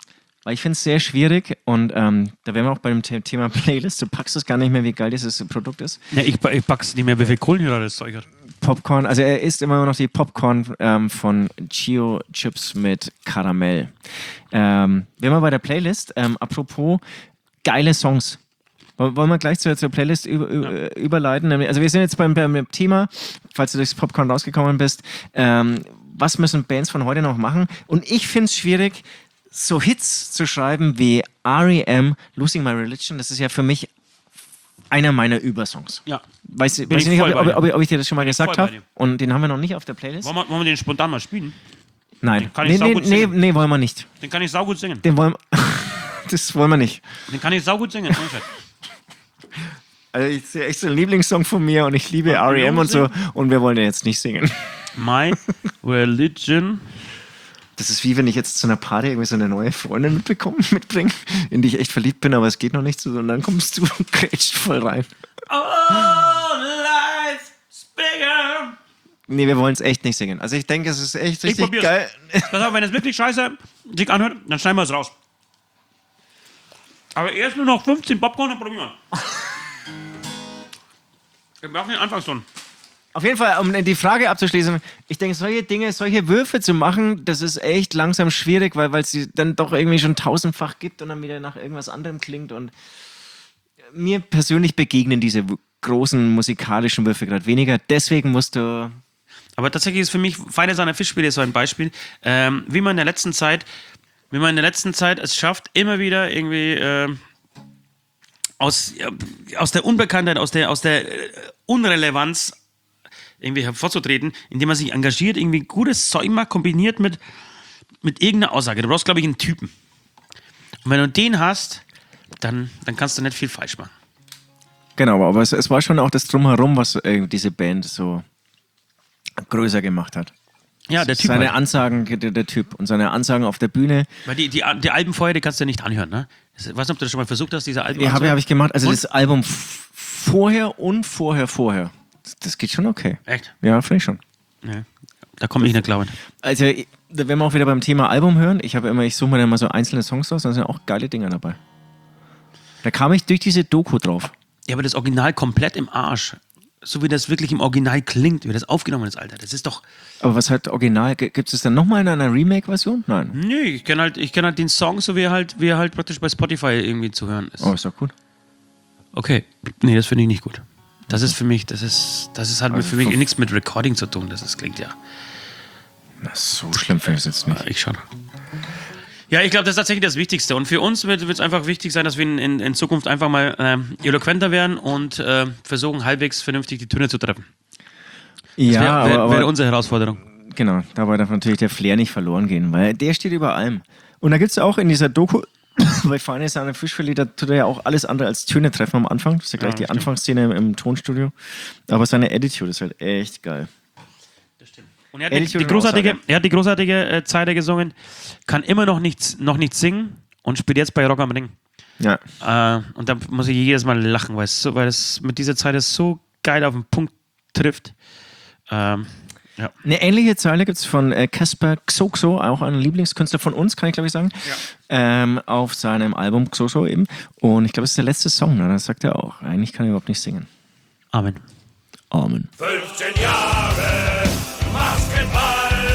weil ich finde es sehr schwierig und da wären wir auch beim Thema Playlist. Du packst es gar nicht mehr, wie geil dieses Produkt ist. Ja, ich pack's nicht mehr, wie viel Kohlenhydrate das Zeug hat. Popcorn, also er isst immer noch die Popcorn von Chio Chips mit Karamell. Wenn wir bei der Playlist, apropos geile Songs. Wollen wir gleich zur Playlist überleiten? Also wir sind jetzt beim Thema, falls du durchs Popcorn rausgekommen bist, was müssen Bands von heute noch machen? Und ich finde es schwierig, so Hits zu schreiben wie R.E.M., Losing My Religion. Das ist ja für mich einer meiner Übersongs. Ja. Weiß ich nicht, ob ich dir das schon mal gesagt habe. Und den haben wir noch nicht auf der Playlist. Wollen wir den spontan mal spielen? Nein. Nee, wollen wir nicht. Den kann ich saugut singen. Das wollen wir nicht. Den kann ich saugut singen. Also ich sehe echt so einen Lieblingssong von mir und ich liebe R.E.M. und so und wir wollen den jetzt nicht singen. My Religion. Das ist wie wenn ich jetzt zu einer Party irgendwie so eine neue Freundin mitbringe, in die ich echt verliebt bin, aber es geht noch nicht so und dann kommst du und grätscht voll rein. Oh, life's bigger. Nee, wir wollen es echt nicht singen. Also ich denke, es ist echt richtig geil. Pass auf, wenn es wirklich scheiße sich anhört, dann schneiden wir es raus. Aber erst nur noch 15 Popcorn, dann probieren wir. Wir brauchen den Anfangston. Auf jeden Fall, um die Frage abzuschließen, ich denke, solche Würfe zu machen, das ist echt langsam schwierig, weil es sie dann doch irgendwie schon tausendfach gibt und dann wieder nach irgendwas anderem klingt. Und mir persönlich begegnen diese großen musikalischen Würfe gerade weniger. Deswegen musst du... Aber tatsächlich ist für mich Feine Sahne Fischfilet so ein Beispiel, wie man in der letzten Zeit es schafft, immer wieder irgendwie aus der Unbekanntheit, aus der Unrelevanz irgendwie hervorzutreten, indem man sich engagiert, irgendwie gutes Zeug macht, kombiniert mit irgendeiner Aussage. Du brauchst, glaube ich, einen Typen. Und wenn du den hast, dann kannst du nicht viel falsch machen. Genau, aber es war schon auch das Drumherum, was diese Band so größer gemacht hat. Ja, der Typ. Seine Ansagen, der Typ und seine Ansagen auf der Bühne. Weil die Alben vorher, die kannst du nicht anhören, ne? Ich weiß nicht, ob du das schon mal versucht hast, diese Alben anzuhören. Ja, habe ich gemacht. Also das Album vorher und vorher. Das geht schon okay. Echt? Ja, finde ich schon. Ja, da komme ich nicht glauben. Also, wenn wir auch wieder beim Thema Album hören, ich suche mir dann mal so einzelne Songs aus, da sind auch geile Dinger dabei. Da kam ich durch diese Doku drauf. Ja, aber das Original komplett im Arsch. So wie das wirklich im Original klingt, wie das aufgenommen ist, Alter. Das ist doch... Aber was halt Original, gibt es dann nochmal in einer Remake-Version? Nein. Nee, ich kenn halt den Song, so wie er halt praktisch bei Spotify irgendwie zu hören ist. Oh, ist doch gut. Okay. Nee, das finde ich nicht gut. Das ist für mich, das hat für mich nichts mit Recording zu tun. Das klingt ja... Na, so schlimm finde ich es jetzt nicht. Ich schon. Ja, ich glaube, das ist tatsächlich das Wichtigste. Und für uns wird es einfach wichtig sein, dass wir in Zukunft einfach mal eloquenter werden und versuchen, halbwegs vernünftig die Töne zu treffen. Ja, das wäre unsere Herausforderung. Genau, dabei darf natürlich der Flair nicht verloren gehen, weil der steht über allem. Und da gibt es ja auch in dieser Doku, bei Feine Sahne Fischfilet, da tut er ja auch alles andere als Töne treffen am Anfang. Das ist ja gleich die Anfangsszene im Tonstudio. Aber seine Attitude ist halt echt geil. Das stimmt. Und er hat die großartige Zeile gesungen, kann immer noch nichts singen und spielt jetzt bei Rock am Ring. Ja. Und da muss ich jedes Mal lachen, weil es mit dieser Zeile so geil auf den Punkt trifft. Ja. Eine ähnliche Zeile gibt es von Casper Xoxo, auch ein Lieblingskünstler von uns, kann ich glaube ich sagen, auf seinem Album Xoxo eben. Und ich glaube, es ist der letzte Song, ne? Das sagt er auch. Eigentlich kann er überhaupt nicht singen. Amen. 15 Jahre Maskenball,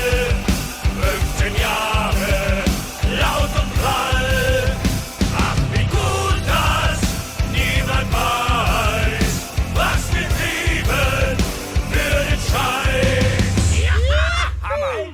15 Jahre laut und prall. Ach, wie gut, dass niemand weiß, was wir trieben für den Scheiß. Ja! Hammer!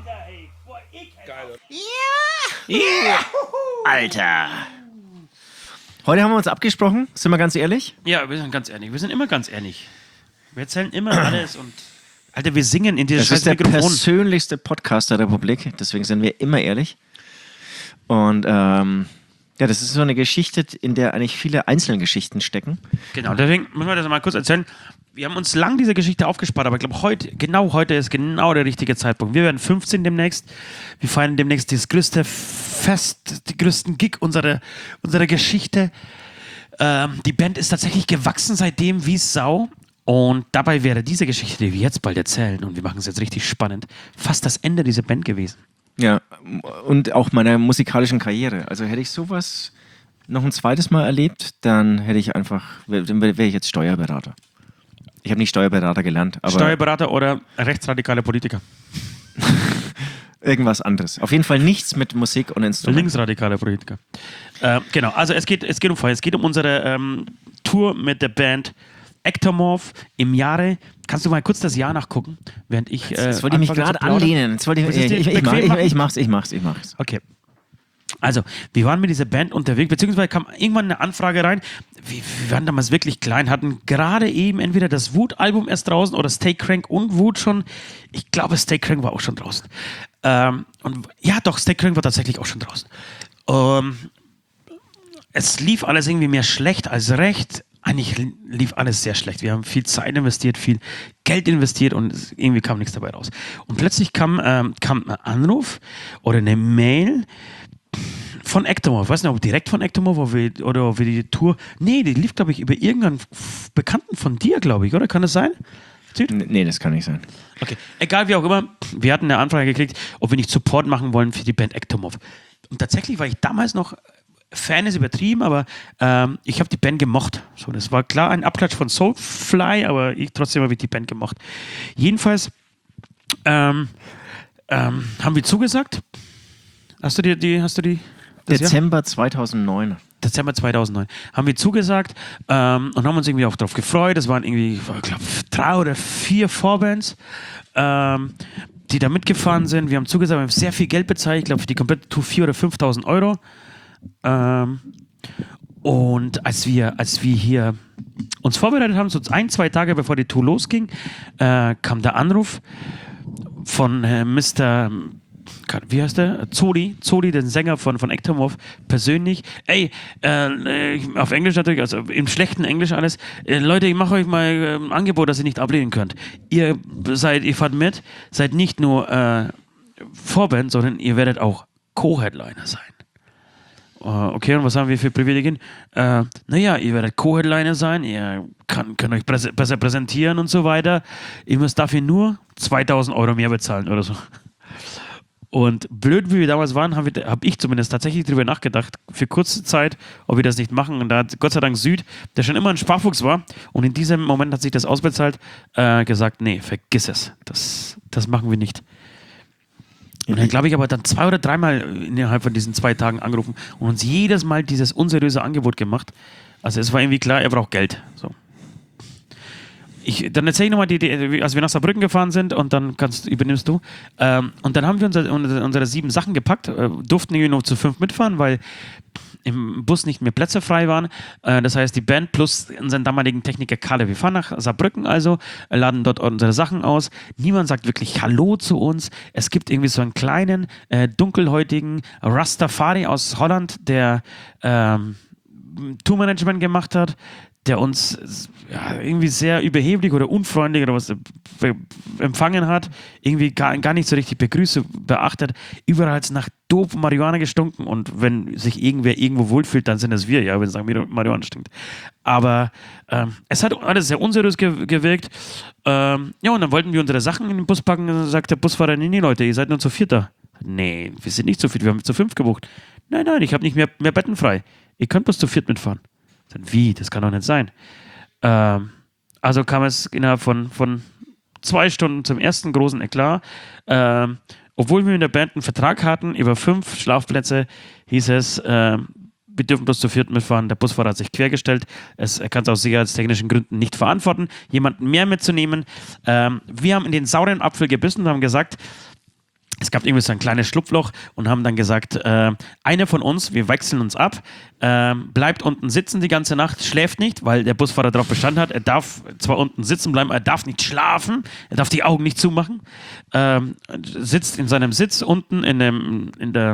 Ja! Alter! Heute haben wir uns abgesprochen, sind wir ganz ehrlich? Ja, wir sind ganz ehrlich. Wir sind immer ganz ehrlich. Wir erzählen immer alles und... Alter, wir singen in dieses scheiß Mikrofon. Das ist der persönlichste Podcast der Republik, deswegen sind wir immer ehrlich. Und das ist so eine Geschichte, in der eigentlich viele einzelne Geschichten stecken. Genau, deswegen müssen wir das mal kurz erzählen. Wir haben uns lang diese Geschichte aufgespart, aber ich glaube, heute ist genau der richtige Zeitpunkt. Wir werden 15 demnächst. Wir feiern demnächst das größte Fest, den größten Gig unserer Geschichte. Die Band ist tatsächlich gewachsen seitdem wie Sau. Und dabei wäre diese Geschichte, die wir jetzt bald erzählen, und wir machen es jetzt richtig spannend, fast das Ende dieser Band gewesen. Ja, und auch meiner musikalischen Karriere. Also hätte ich sowas noch ein zweites Mal erlebt, dann wäre ich jetzt Steuerberater. Ich habe nicht Steuerberater gelernt, aber Steuerberater oder rechtsradikale Politiker. irgendwas anderes. Auf jeden Fall nichts mit Musik und Instrumenten. Linksradikale Politiker. Genau, also es geht um unsere Tour mit der Band Ectomorph im Jahre. Kannst du mal kurz das Jahr nachgucken, während ich. Jetzt wollte ich mich gerade anlehnen. Ich mach's. Okay. Also, wir waren mit dieser Band unterwegs, beziehungsweise kam irgendwann eine Anfrage rein. Wir waren damals wirklich klein, hatten gerade eben entweder das Wut-Album erst draußen oder Stay Crank und Wut schon. Ich glaube, Stay Crank war auch schon draußen. Stay Crank war tatsächlich auch schon draußen. Es lief alles irgendwie mehr schlecht als recht. Eigentlich lief alles sehr schlecht. Wir haben viel Zeit investiert, viel Geld investiert und irgendwie kam nichts dabei raus. Und plötzlich kam ein Anruf oder eine Mail von Ectomorph. Ich weiß nicht, ob direkt von Ectomorph oder ob wir die Tour. Nee, die lief, glaube ich, über irgendeinen Bekannten von dir, glaube ich, oder? Kann das sein? Nee, das kann nicht sein. Okay, egal wie auch immer, wir hatten eine Anfrage gekriegt, ob wir nicht Support machen wollen für die Band Ectomorph. Und tatsächlich war ich damals noch, Fan ist übertrieben, aber ich habe die Band gemocht. So, das war klar ein Abklatsch von Soulfly, aber trotzdem habe ich die Band gemocht. Jedenfalls haben wir zugesagt. Hast du die Dezember 2009. Dezember 2009. Haben wir zugesagt und haben uns irgendwie auch darauf gefreut. Es waren irgendwie, ich glaube, 3 oder 4 Vorbands, die da mitgefahren sind. Wir haben zugesagt, wir haben sehr viel Geld bezahlt. Ich glaube, für die komplette Tour 4.000 oder 5.000 Euro. Und als wir hier uns vorbereitet haben, so 1-2 Tage bevor die Tour losging, kam der Anruf von Mr. Wie heißt der? Zoli, den Sänger von Ectomorph, persönlich. Ey, auf Englisch natürlich, also im schlechten Englisch alles. Leute, ich mache euch mal ein Angebot, das ihr nicht ablehnen könnt. Ihr fahrt mit, seid nicht nur Vorband, sondern ihr werdet auch Co-Headliner sein. Okay, und was haben wir für Privilegien? Ihr werdet Co-Headliner sein, ihr könnt euch besser präsentieren und so weiter. Ihr müsst dafür nur 2.000 Euro mehr bezahlen oder so. Und blöd, wie wir damals waren, habe ich zumindest tatsächlich darüber nachgedacht, für kurze Zeit, ob wir das nicht machen. Und da hat Gott sei Dank Süd, der schon immer ein Sparfuchs war, und in diesem Moment hat sich das ausbezahlt, gesagt, nee, vergiss es. Das machen wir nicht. Und dann glaube ich aber dann 2 oder 3 Mal innerhalb von diesen 2 Tagen angerufen und uns jedes Mal dieses unseriöse Angebot gemacht. Also es war irgendwie klar, er braucht Geld. So. Dann erzähle ich nochmal, als wir nach Saarbrücken gefahren sind und dann übernimmst du. Und dann haben wir unsere 7 Sachen gepackt, durften irgendwie nur zu 5 mitfahren, weil im Bus nicht mehr Plätze frei waren. Das heißt, die Band plus unseren damaligen Techniker Kalle. Wir fahren nach Saarbrücken also, laden dort unsere Sachen aus. Niemand sagt wirklich Hallo zu uns. Es gibt irgendwie so einen kleinen, dunkelhäutigen Rastafari aus Holland, der Tourmanagement gemacht hat, der uns irgendwie sehr überheblich oder unfreundlich oder was empfangen hat, irgendwie gar nicht so richtig beachtet. Überall hat es nach Dope Marihuana gestunken, und wenn sich irgendwer irgendwo wohlfühlt, dann sind es wir, ja, wenn es nach Marihuana stinkt. Aber es hat alles sehr unseriös gewirkt. Und dann wollten wir unsere Sachen in den Bus packen, und dann sagt der Busfahrer, nee, Leute, ihr seid nur zu 4. Nee, wir sind nicht zu 4, wir haben zu 5 gebucht. Nein, ich habe nicht mehr Betten frei. Ihr könnt bloß zu 4 mitfahren. Wie? Das kann doch nicht sein. Also kam es innerhalb von 2 Stunden zum ersten großen Eklat. Obwohl wir in der Band einen Vertrag hatten, über 5 Schlafplätze, hieß es, wir dürfen bloß zu 4 mitfahren. Der Busfahrer hat sich quergestellt. Er kann es aus sicherheitstechnischen Gründen nicht verantworten, jemanden mehr mitzunehmen. Wir haben in den sauren Apfel gebissen und haben gesagt, es gab irgendwie so ein kleines Schlupfloch, und haben dann gesagt, einer von uns, wir wechseln uns ab, bleibt unten sitzen die ganze Nacht, schläft nicht, weil der Busfahrer darauf bestanden hat, er darf zwar unten sitzen bleiben, er darf nicht schlafen, er darf die Augen nicht zumachen, sitzt in seinem Sitz unten in der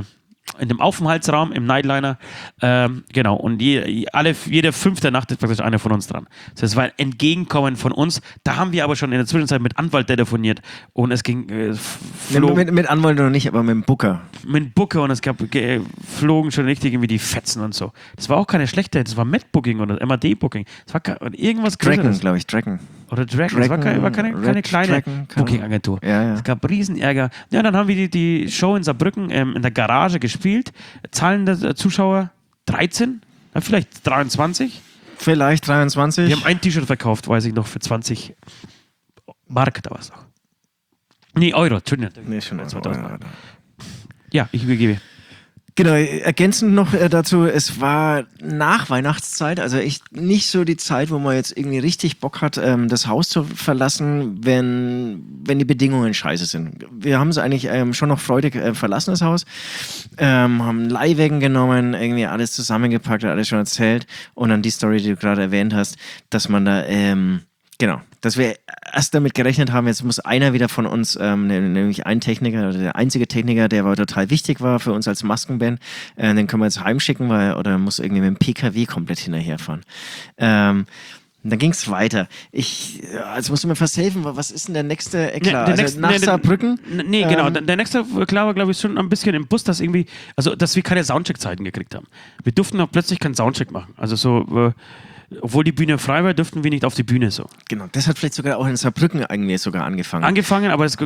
in dem Aufenthaltsraum im Nightliner. Genau. Und jede 5. Nacht ist praktisch einer von uns dran. Das war ein Entgegenkommen von uns. Da haben wir aber schon in der Zwischenzeit mit Anwalt telefoniert und es ging mit Anwalt noch nicht, aber mit dem Booker. Mit dem Booker und es flogen schon richtig irgendwie die Fetzen und so. Das war auch keine schlechte, das war Met-Booking oder MAD-Booking. Das war irgendwas Dragon, glaube ich, Dragon. Oder Dragon. Das war keine kleine Booking-Agentur. Ja. Es gab Riesenärger. Ja, dann haben wir die Show in Saarbrücken in der Garage gespielt. Zahlende Zuschauer 13, vielleicht 23. Vielleicht 23. Wir haben ein T-Shirt verkauft, weiß ich noch, für 20 Mark, da war es noch. Nee, Euro, Entschuldigung. Nee, schon 2000 Euro. Ja, ich übergebe. Genau, ergänzend noch dazu, es war nach Weihnachtszeit, also echt nicht so die Zeit, wo man jetzt irgendwie richtig Bock hat, das Haus zu verlassen, wenn die Bedingungen scheiße sind. Wir haben es eigentlich schon noch freudig verlassen, das Haus, haben Leihwägen genommen, irgendwie alles zusammengepackt, alles schon erzählt und dann die Story, die du gerade erwähnt hast, dass man da, dass wir erst damit gerechnet haben, jetzt muss einer wieder von uns, nämlich ein Techniker, oder der einzige Techniker, der aber total wichtig war für uns als Maskenband, den können wir jetzt heimschicken, oder muss irgendwie mit dem PKW komplett hinterherfahren. Und dann ging es weiter. Jetzt musst du mir fast helfen, was ist denn der nächste Eklat? Nach Saarbrücken? Nee, genau. Der nächste Eklat war, glaube ich, schon ein bisschen im Bus, dass wir keine Soundcheck-Zeiten gekriegt haben. Wir durften auch plötzlich keinen Soundcheck machen. Also so... obwohl die Bühne frei war, durften wir nicht auf die Bühne so. Genau, das hat vielleicht sogar auch in Saarbrücken eigentlich sogar angefangen. Aber es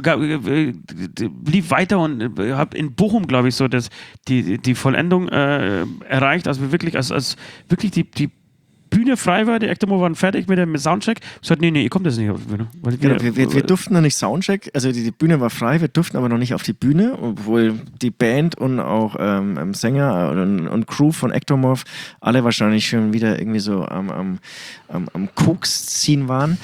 lief weiter und habe in Bochum, glaube ich, so die Vollendung erreicht, also wirklich, als wirklich die Bühne frei war, die Ectomo waren fertig mit dem Soundcheck. Ich sagte, nee, ihr kommt jetzt nicht auf die Bühne. Wir durften noch nicht Soundcheck, also die Bühne war frei, wir durften aber noch nicht auf die Bühne, obwohl die Band und auch Sänger und Crew von Ectomorph alle wahrscheinlich schon wieder irgendwie so am Koks ziehen waren.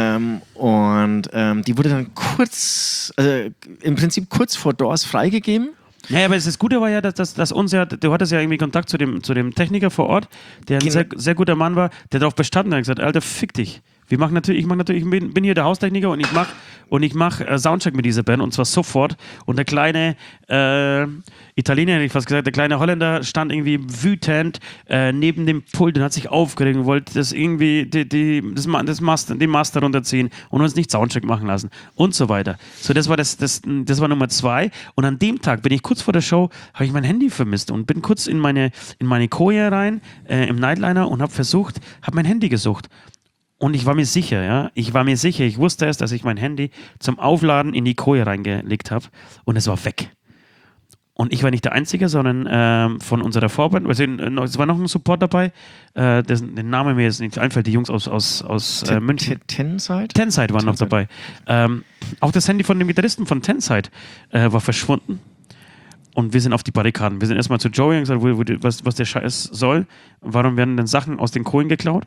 Die wurde dann im Prinzip kurz vor Doors freigegeben. Ja, aber das Gute war ja, dass du hattest ja irgendwie Kontakt zu dem Techniker vor Ort, der ein sehr, sehr guter Mann war, der darauf bestanden hat, gesagt, Alter, fick dich. Ich bin hier der Haustechniker und ich mach Soundcheck mit dieser Band und zwar sofort. Und der kleine Italiener, hätte ich fast gesagt, der kleine Holländer stand irgendwie wütend neben dem Pult und hat sich aufgeregt und wollte das irgendwie den Master runterziehen und uns nicht Soundcheck machen lassen und so weiter. So, das war Nummer 2. Und an dem Tag bin ich kurz vor der Show, habe ich mein Handy vermisst und bin kurz in meine Koje rein im Nightliner und habe mein Handy gesucht. Und ich war mir sicher, ich wusste erst, dass ich mein Handy zum Aufladen in die Koje reingelegt habe und es war weg. Und ich war nicht der Einzige, sondern von unserer Vorband, also es war noch ein Support dabei, den Namen mir jetzt nicht einfällt, die Jungs aus München. Tenside waren noch dabei. Auch das Handy von dem Gitarristen von Tenside war verschwunden. Und wir sind auf die Barrikaden. Wir sind erstmal zu Joey und gesagt, was der Scheiß soll. Warum werden denn Sachen aus den Kohlen geklaut?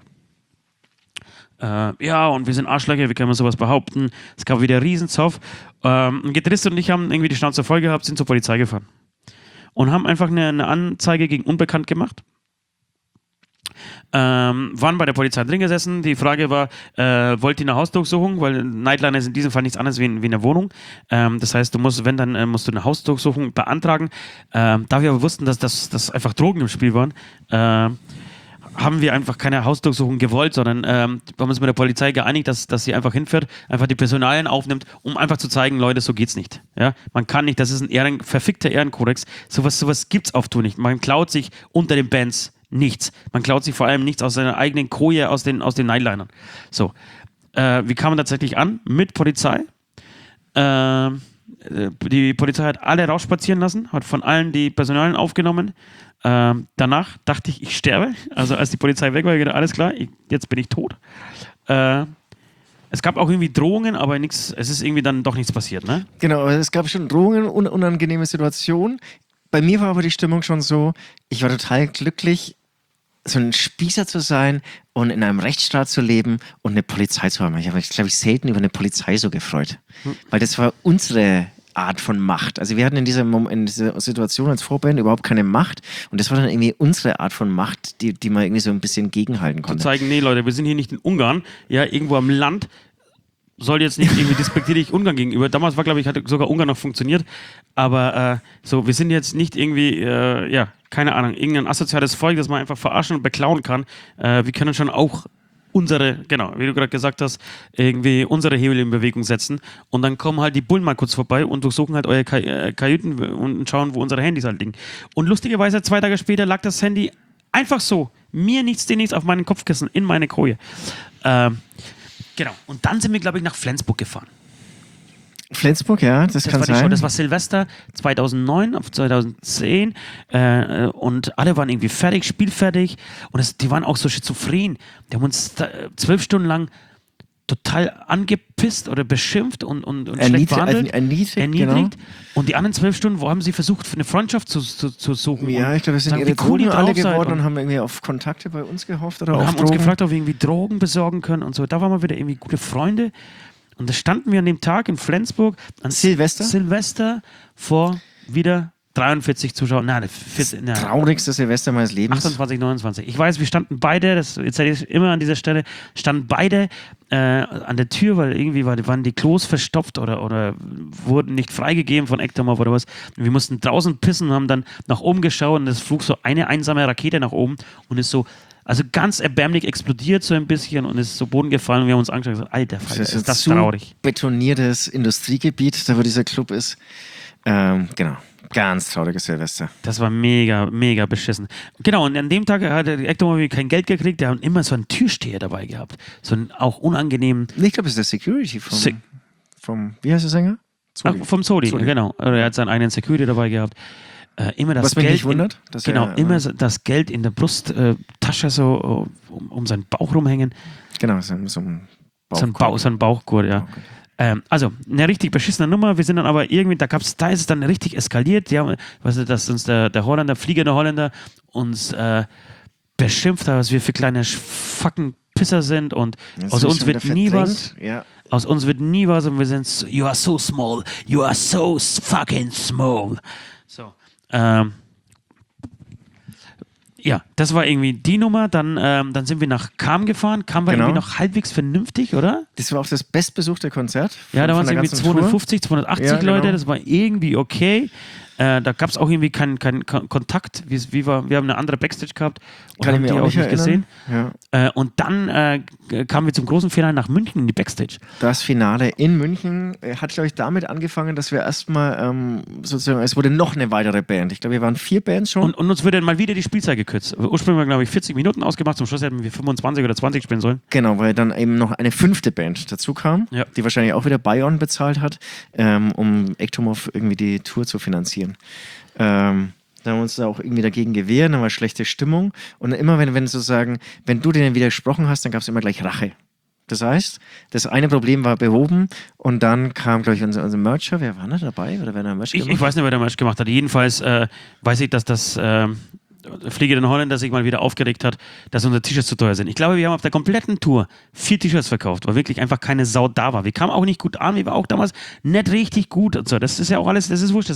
Und wir sind Arschlöcher, wie kann man sowas behaupten? Es gab wieder Riesenzoff. Ein Gitarrist und ich haben irgendwie die Schnauze voll gehabt, sind zur Polizei gefahren. Und haben einfach eine Anzeige gegen Unbekannt gemacht. Waren bei der Polizei drin gesessen. Die Frage war, wollt ihr eine Hausdurchsuchung? Weil Nightliner ist in diesem Fall nichts anderes wie eine Wohnung. Das heißt, musst du eine Hausdurchsuchung beantragen. Da wir aber wussten, dass einfach Drogen im Spiel waren, haben wir einfach keine Hausdurchsuchung gewollt, sondern haben uns mit der Polizei geeinigt, dass sie einfach hinfährt, einfach die Personalien aufnimmt, um einfach zu zeigen, Leute, so geht's nicht. Ja? Man kann nicht, das ist ein verfickter Ehrenkodex. Sowas gibt's auf Tour nicht. Man klaut sich unter den Bands nichts. Man klaut sich vor allem nichts aus seiner eigenen Koje, aus den Nightlinern. So. Wie kam man tatsächlich an? Mit Polizei. Die Polizei hat alle rausspazieren lassen, hat von allen die Personalien aufgenommen. Danach dachte ich sterbe. Also als die Polizei weg war, gedacht, alles klar, jetzt bin ich tot. Es gab auch irgendwie Drohungen, aber es ist irgendwie dann doch nichts passiert, ne? Genau, es gab schon Drohungen, unangenehme Situationen. Bei mir war aber die Stimmung schon so, ich war total glücklich, so ein Spießer zu sein und in einem Rechtsstaat zu leben und eine Polizei zu haben. Ich habe mich, glaube ich, selten über eine Polizei so gefreut. Weil das war unsere Art von Macht. Also wir hatten in dieser Situation als Vorband überhaupt keine Macht und das war dann irgendwie unsere Art von Macht, die man irgendwie so ein bisschen gegenhalten konnte. Zu zeigen, nee Leute, wir sind hier nicht in Ungarn, ja, irgendwo am Land. soll jetzt nicht irgendwie despektierlich Ungarn gegenüber. Damals war, glaube ich, hatte sogar Ungarn noch funktioniert. Aber so, wir sind jetzt nicht irgendwie, keine Ahnung, irgendein asoziales Volk, das man einfach verarschen und beklauen kann. Wir können schon auch unsere, genau, wie du gerade gesagt hast, irgendwie unsere Hebel in Bewegung setzen. Und dann kommen halt die Bullen mal kurz vorbei und durchsuchen halt eure Kajüten und schauen, wo unsere Handys halt liegen. Und lustigerweise 2 Tage später lag das Handy einfach so, mir nichts, dir nichts, auf meinem Kopfkissen, in meine Koje. Genau. Und dann sind wir, glaube ich, nach Flensburg gefahren. Flensburg, ja, das kann war die sein. Show, das war Silvester 2009 auf 2010 und alle waren irgendwie fertig, spielfertig und die waren auch so schizophren. Die haben uns 12 Stunden lang total angepisst oder beschimpft und schlecht behandelt. Erniedrigt. Genau. Und die anderen 12 Stunden, wo haben sie versucht, eine Freundschaft zu suchen? Ja, ich glaube, wir sind sagen, ihre wie cool ihr Drogen alle drauf seid geworden und haben irgendwie auf Kontakte bei uns gehofft oder und auf haben Drogen. uns gefragt, ob wir irgendwie Drogen besorgen können und so. Da waren wir wieder irgendwie gute Freunde. Und da standen wir an dem Tag in Flensburg. An Silvester vor wieder 43 Zuschauern. Nein, traurigste Silvester meines Lebens. 28, 29. Ich weiß, wir standen beide, das erzähle ich immer an dieser Stelle, standen beide an der Tür, weil irgendwie waren die Klos verstopft oder wurden nicht freigegeben von Ektomov oder was. Und wir mussten draußen pissen und haben dann nach oben geschaut und es flog so eine einsame Rakete nach oben und ist so, also ganz erbärmlich explodiert so ein bisschen und ist so Boden gefallen und wir haben uns angeschaut und gesagt, alter Falter, ist das traurig. Betoniertes Industriegebiet, da wo dieser Club ist. Genau. Ganz trauriges Silvester. Das war mega, mega beschissen. Genau, und an dem Tag hat der Ektomov kein Geld gekriegt, der hat immer so einen Türsteher dabei gehabt. So einen auch unangenehmen... Ich glaube, es ist der Security vom wie heißt der Sänger? Vom Soli, genau. Er hat seinen eigenen Security dabei gehabt. Immer das Was mich Geld nicht wundert. Immer das Geld in der Brusttasche so um seinen Bauch rumhängen. Genau, so ein Bauchgurt. So ein Bauchgurt, ja. Also, eine richtig beschissene Nummer. Wir sind dann aber irgendwie, da ist es dann richtig eskaliert. Ja, dass uns der fliegende Holländer uns beschimpft hat, was wir für kleine fucking Pisser sind und aus uns wird nie was. Ja. Aus uns wird nie was und wir sind so, you are so small, you are so fucking small. So. Ja, das war irgendwie die Nummer. Dann sind wir nach Cham gefahren. Cham war irgendwie noch halbwegs vernünftig, oder? Das war auch das bestbesuchte Konzert. Ja, da waren es irgendwie 250, 280 Leute. Das war irgendwie okay. Da gab es auch irgendwie keinen Kontakt. Wir haben eine andere Backstage gehabt und haben die auch nicht gesehen. Ja. Und dann kamen wir zum großen Finale nach München in die Backstage. Das Finale in München hat, glaube ich, damit angefangen, dass wir erstmal sozusagen, es wurde noch eine weitere Band. Ich glaube, wir waren 4 Bands schon. Und uns wurde mal wieder die Spielzeit gekürzt. Ursprünglich haben wir, glaube ich, 40 Minuten ausgemacht. Zum Schluss hätten wir 25 oder 20 spielen sollen. Genau, weil dann eben noch eine 5. Band dazu kam, die wahrscheinlich auch wieder Bayern bezahlt hat, um Ektomov irgendwie die Tour zu finanzieren. Da haben wir uns da auch irgendwie dagegen gewehrt, dann war schlechte Stimmung. Und immer wenn du denen widersprochen hast, dann gab es immer gleich Rache. Das heißt, das eine Problem war behoben und dann kam, glaube ich, unser Mercher. Wer war da dabei? Oder wer der Merch gemacht? Ich weiß nicht, wer der Merch gemacht hat. Jedenfalls weiß ich, dass das fliegende Holländer sich mal wieder aufgeregt hat, dass unsere T-Shirts zu teuer sind. Ich glaube, wir haben auf der kompletten Tour 4 T-Shirts verkauft, weil wirklich einfach keine Sau da war. Wir kamen auch nicht gut an, wir waren auch damals nicht richtig gut und so. Das ist ja auch alles, das ist wurscht.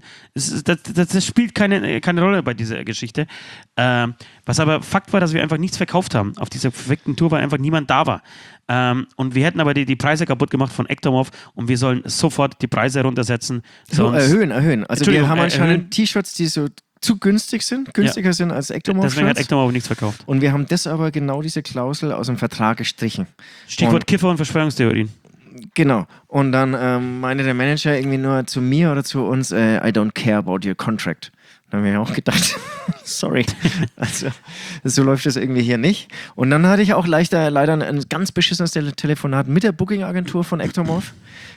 Das spielt keine Rolle bei dieser Geschichte. Was aber Fakt war, dass wir einfach nichts verkauft haben auf dieser perfekten Tour, weil einfach niemand da war. Und wir hätten aber die Preise kaputt gemacht von Ektomov und wir sollen sofort die Preise runtersetzen. Erhöhen. Also wir haben anscheinend T-Shirts, die so zu günstig sind, günstiger sind als Ektomov. Deswegen hat Ektomov nichts verkauft. Und wir haben das aber genau diese Klausel aus dem Vertrag gestrichen. Stichwort Kiffer und Verschwörungstheorien. Genau. Und dann meinte der Manager irgendwie nur zu mir oder zu uns, I don't care about your contract. Da haben wir auch gedacht, sorry, also so läuft das irgendwie hier nicht. Und dann hatte ich auch leider ein ganz beschissenes Telefonat mit der Booking-Agentur von Ektomov,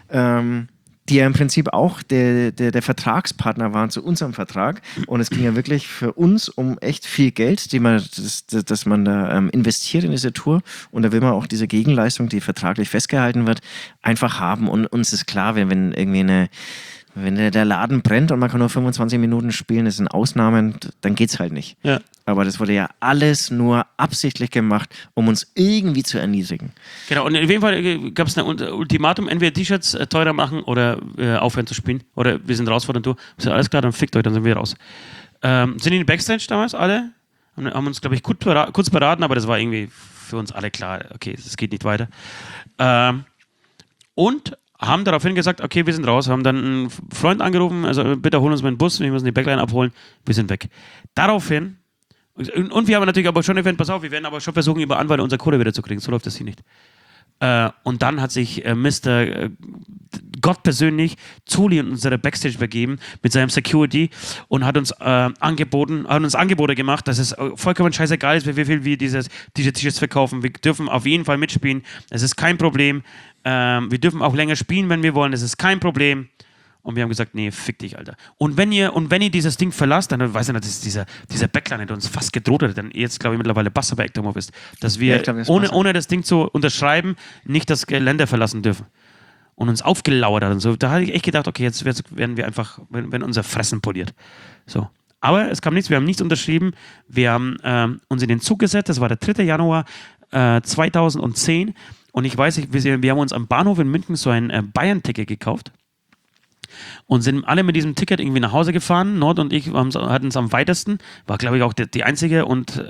die ja im Prinzip auch der Vertragspartner waren zu unserem Vertrag. Und es ging ja wirklich für uns um echt viel Geld, das man da investiert in diese Tour. Und da will man auch diese Gegenleistung, die vertraglich festgehalten wird, einfach haben. Und uns ist klar, wenn irgendwie wenn der Laden brennt und man kann nur 25 Minuten spielen, das sind Ausnahmen, dann geht's halt nicht. Ja. Aber das wurde ja alles nur absichtlich gemacht, um uns irgendwie zu erniedrigen. Genau, und in jedem Fall gab es ein Ultimatum, entweder T-Shirts teurer machen oder aufhören zu spielen. Oder wir sind raus vor der Tour. Ist ja alles klar, dann fickt euch, dann sind wir raus. Sind die in Backstage damals alle? Und haben uns, glaube ich, kurz beraten, aber das war irgendwie für uns alle klar, okay, es geht nicht weiter. und haben daraufhin gesagt, okay, wir sind raus, haben dann einen Freund angerufen, also bitte holen uns mal einen Bus, wir müssen die Backline abholen, wir sind weg. Daraufhin, und wir haben natürlich aber schon erwähnt, pass auf, wir werden aber schon versuchen, über Anwalt unser Kohle wieder zu kriegen, so läuft das hier nicht. Und dann hat sich Mr. Gott persönlich Zuli in unsere Backstage begeben mit seinem Security und hat uns Angebote gemacht, dass es vollkommen scheißegal ist, wie viel wir diese T-Shirts verkaufen. Wir dürfen auf jeden Fall mitspielen. Es ist kein Problem. Wir dürfen auch länger spielen, wenn wir wollen. Es ist kein Problem. Und wir haben gesagt, nee, fick dich, Alter. Und wenn ihr dieses Ding verlasst, dann weiß ich nicht, dass dieser Backline, der uns fast gedroht hat, dann jetzt, glaube ich, mittlerweile Basser bei Ectomorph ist, dass wir, ohne das Ding zu unterschreiben, nicht das Gelände verlassen dürfen. Und uns aufgelauert hat und so. Da hatte ich echt gedacht, okay, jetzt werden wir einfach, wenn unser Fressen poliert. So. Aber es kam nichts, wir haben nichts unterschrieben. Wir haben uns in den Zug gesetzt, das war der 3. Januar 2010. Und ich weiß, wir haben uns am Bahnhof in München so ein Bayern-Ticket gekauft. Und sind alle mit diesem Ticket irgendwie nach Hause gefahren. Nord und ich hatten es am weitesten. War, glaube ich, auch die einzige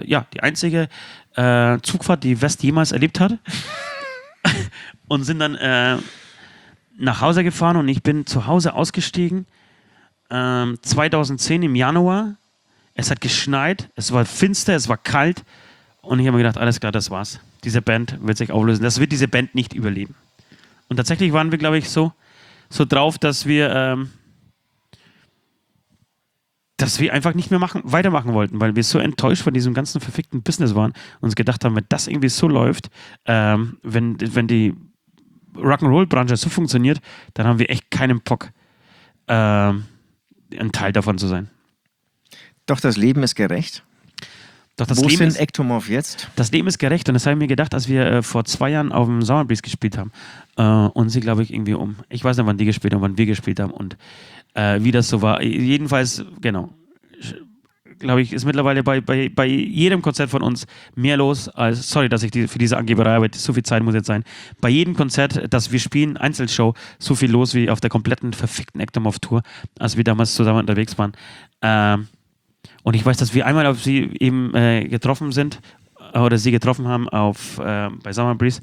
Zugfahrt, die West jemals erlebt hat. Und sind dann nach Hause gefahren und ich bin zu Hause ausgestiegen. 2010 im Januar. Es hat geschneit, es war finster, es war kalt. Und ich habe mir gedacht, alles klar, das war's. Diese Band wird sich auflösen. Das wird diese Band nicht überleben. Und tatsächlich waren wir, glaube ich, so drauf, dass wir einfach nicht mehr weitermachen wollten, weil wir so enttäuscht von diesem ganzen verfickten Business waren und uns gedacht haben, wenn das irgendwie so läuft, wenn die Rock'n'Roll-Branche so funktioniert, dann haben wir echt keinen Bock, ein Teil davon zu sein. Doch das Leben ist gerecht. Wo sind Ectomorph jetzt? Das Leben ist gerecht und das habe ich mir gedacht, als wir vor 2 Jahren auf dem Summer Breeze gespielt haben und sie, glaube ich, irgendwie ich weiß nicht, wann die gespielt haben, wann wir gespielt haben und wie das so war. Jedenfalls, genau, glaube ich, ist mittlerweile bei jedem Konzert von uns mehr los als, sorry, dass ich für diese Angeberei, aber so viel Zeit muss jetzt sein, bei jedem Konzert, das wir spielen, Einzelshow, so viel los wie auf der kompletten verfickten Ectomorph-Tour, als wir damals zusammen unterwegs waren. Und ich weiß, dass wir einmal auf sie eben getroffen sind oder sie getroffen haben bei Summer Breeze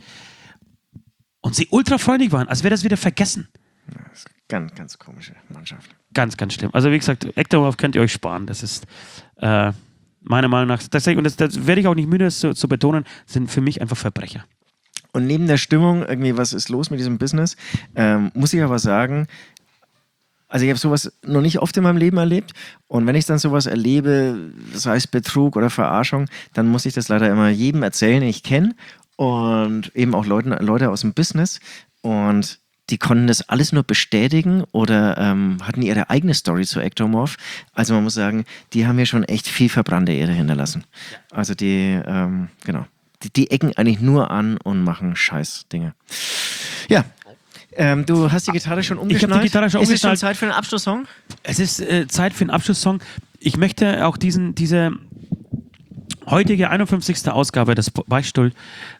und sie ultra freundlich waren, als wäre das wieder vergessen. Das ist eine ganz, ganz komische Mannschaft. Ganz, ganz schlimm. Also wie gesagt, Ectomorph könnt ihr euch sparen. Das ist meiner Meinung nach, und das werde ich auch nicht müde, das zu betonen, sind für mich einfach Verbrecher. Und neben der Stimmung, irgendwie, was ist los mit diesem Business, muss ich aber sagen, also ich habe sowas noch nicht oft in meinem Leben erlebt und wenn ich dann sowas erlebe, sei es Betrug oder Verarschung, dann muss ich das leider immer jedem erzählen, den ich kenne und eben auch Leute aus dem Business und die konnten das alles nur bestätigen oder hatten ihre eigene Story zu Ectomorph. Also man muss sagen, die haben mir schon echt viel verbrannte Erde hinterlassen. Also die ecken eigentlich nur an und machen Scheiß-Dinge. Ja. Du hast die Gitarre schon umgeschnallt? Ich habe die Gitarre schon umgeschnallt. Ist es schon Zeit für einen Abschlusssong? Es ist Zeit für einen Abschlusssong. Ich möchte auch diese heutige 51. Ausgabe des Beichtstuhl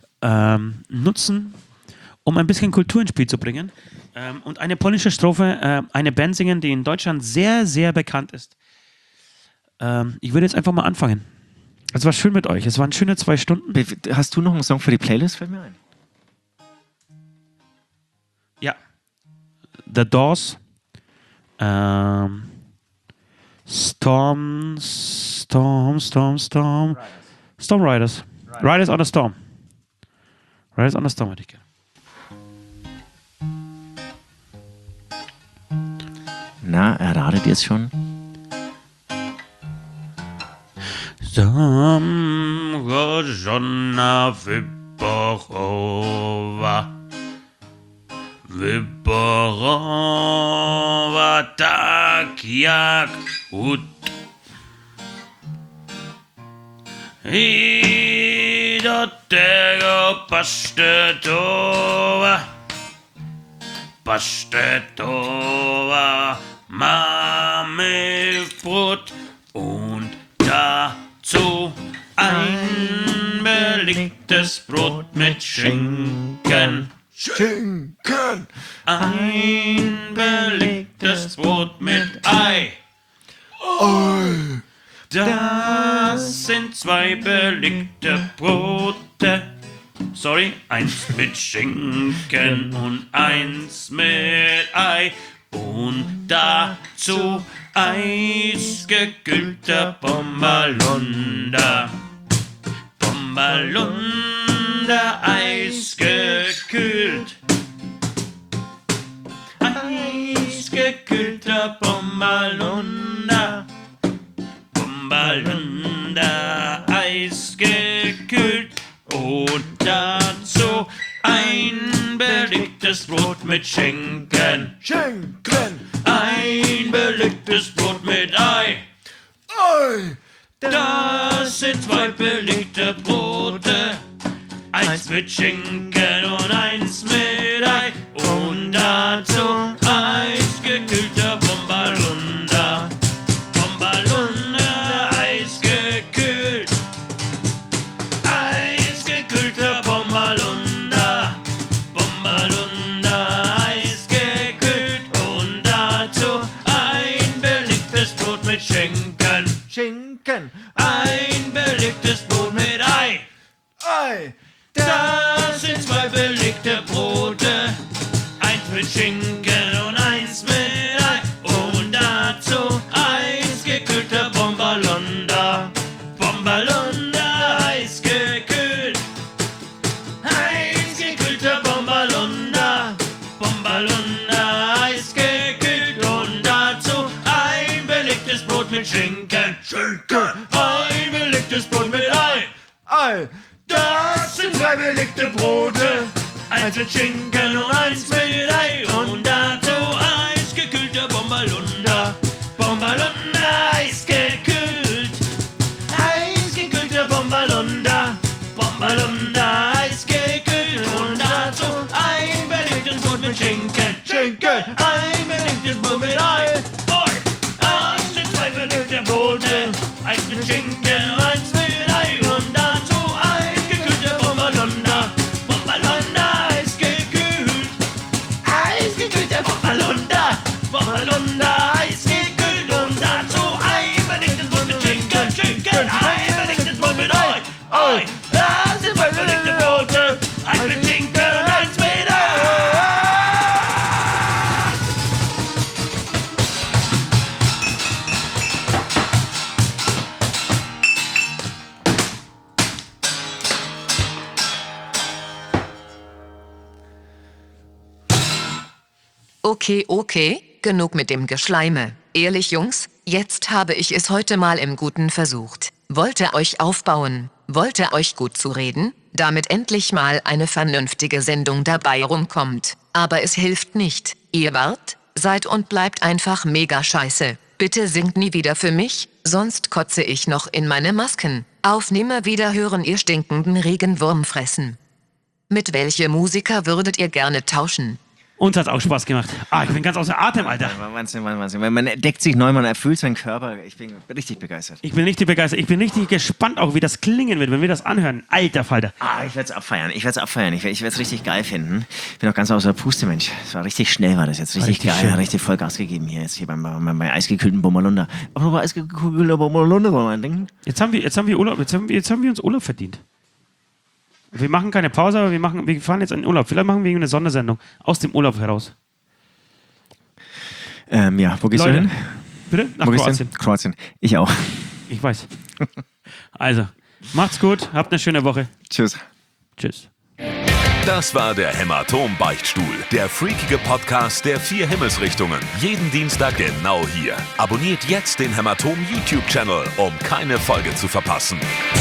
nutzen, um ein bisschen Kultur ins Spiel zu bringen und eine polnische Strophe, eine Band singen, die in Deutschland sehr, sehr bekannt ist. Ich würde jetzt einfach mal anfangen. Es war schön mit euch. Es waren schöne 2 Stunden. Hast du noch einen Song für die Playlist? Fällt mir ein. Ja. The Doors. Storm Riders. Riders on a Storm. Riders on a Storm hätte ich gerne. Na, erratet ihr es schon? Zamrożona wyborowa tak jak łód. I do tego pasztetowa mamy wpód und dazu ein belegtes Brot mit Schinken. Ein belegtes Brot mit Ei. Das sind 2 belegte Brote Sorry, 1 mit Schinken und 1 mit Ei. Und dazu eisgekühlter Bommerlunder. Bommerlunder eisgekühlt. Eisgekühlter Bommerlunder. Bommerlunder eisgekühlt. Und dazu ein belegtes Brot mit Schinken. Schinken. Ein belegtes Brot mit Ei. Ei. Das sind 2 belegte Brote. 1 mit Schinken und 1 mit Ei. Und dazu eisgekühlter Bommerlunder. Bommerlunder eisgekühlt. Eisgekühlter Bommerlunder. Bommerlunder eisgekühlt. Und dazu ein belegtes Brot mit Schinken. Schinken. Ein belegtes Brot mit Ei. Ei. Das sind 2 belegte Brote. 1 mit Schinken und 1 mit Ei. Und dazu eisgekühlter Bommerlunder. Bommerlunder eisgekühlt. Eisgekühlter Bommerlunder. Bommerlunder eisgekühlt. Und dazu ein belegtes Brot mit Schinken. Schinken. Ein belegtes Brot mit Ei. Ei. Das sind 2 belegte Brote. 1 mit Schinken und 1 mit Ei. Und dazu eisgekühlter Bommerlunder. Bommerlunder eisgekühlt. Eisgekühlter Bommerlunder. Bommerlunder eisgekühlt. Und dazu ein belegtes Brot mit Schinken. Schinken. Ein belegtes Brot mit Ei. Das sind 2 belegte Brote. 1 mit Schinken und 1 mit Ei. Und dazu eisgekühlter Bommerlunder. Bommerlunder eisgekühlt. Eisgekühlter Bommerlunder. Bommerlunder eisgekühlt. Und dazu ein belegtes Brot mit Schinken. Schinken. Ein belegtes Brot mit Ei. Ei. Das sind 2 belegte Brote. 1 mit Schinken und 1 mit Ei. Okay, genug mit dem Geschleime. Ehrlich, Jungs, jetzt habe ich es heute mal im Guten versucht. Wollte euch aufbauen, wollte euch gut zureden, damit endlich mal eine vernünftige Sendung dabei rumkommt. Aber es hilft nicht. Ihr wart, seid und bleibt einfach mega scheiße. Bitte singt nie wieder für mich, sonst kotze ich noch in meine Masken. Auf Nimmerwiederhören, ihr stinkenden Regenwurm fressen. Mit welchem Musiker würdet ihr gerne tauschen? Uns hat's auch Spaß gemacht. Ich bin ganz außer Atem, Alter. Wahnsinn. Man entdeckt sich neu, man erfüllt seinen Körper. Ich bin richtig begeistert. Ich bin richtig begeistert. Ich bin richtig gespannt auch, wie das klingen wird, wenn wir das anhören. Alter Falter. Ich werde es abfeiern. Ich werde es richtig geil finden. Ich bin auch ganz außer Puste, Mensch. Es war richtig schnell, war das jetzt. Richtig geil. Schön. Richtig Vollgas gegeben hier jetzt beim eisgekühlten Bommerlunder. Aber bei eisgekühlter Bommerlunder wollen wir denken. Jetzt haben wir Urlaub. Jetzt haben wir uns Urlaub verdient. Wir machen keine Pause, aber wir fahren jetzt in den Urlaub. Vielleicht machen wir eine Sondersendung aus dem Urlaub heraus. Wo gehst du hin? Bitte? Nach Kroatien. Kroatien. Ich auch. Ich weiß. Also, macht's gut, habt eine schöne Woche. Tschüss. Tschüss. Das war der Hämatom-Beichtstuhl, der freakige Podcast der 4 Himmelsrichtungen. Jeden Dienstag genau hier. Abonniert jetzt den Hämatom-YouTube-Channel, um keine Folge zu verpassen.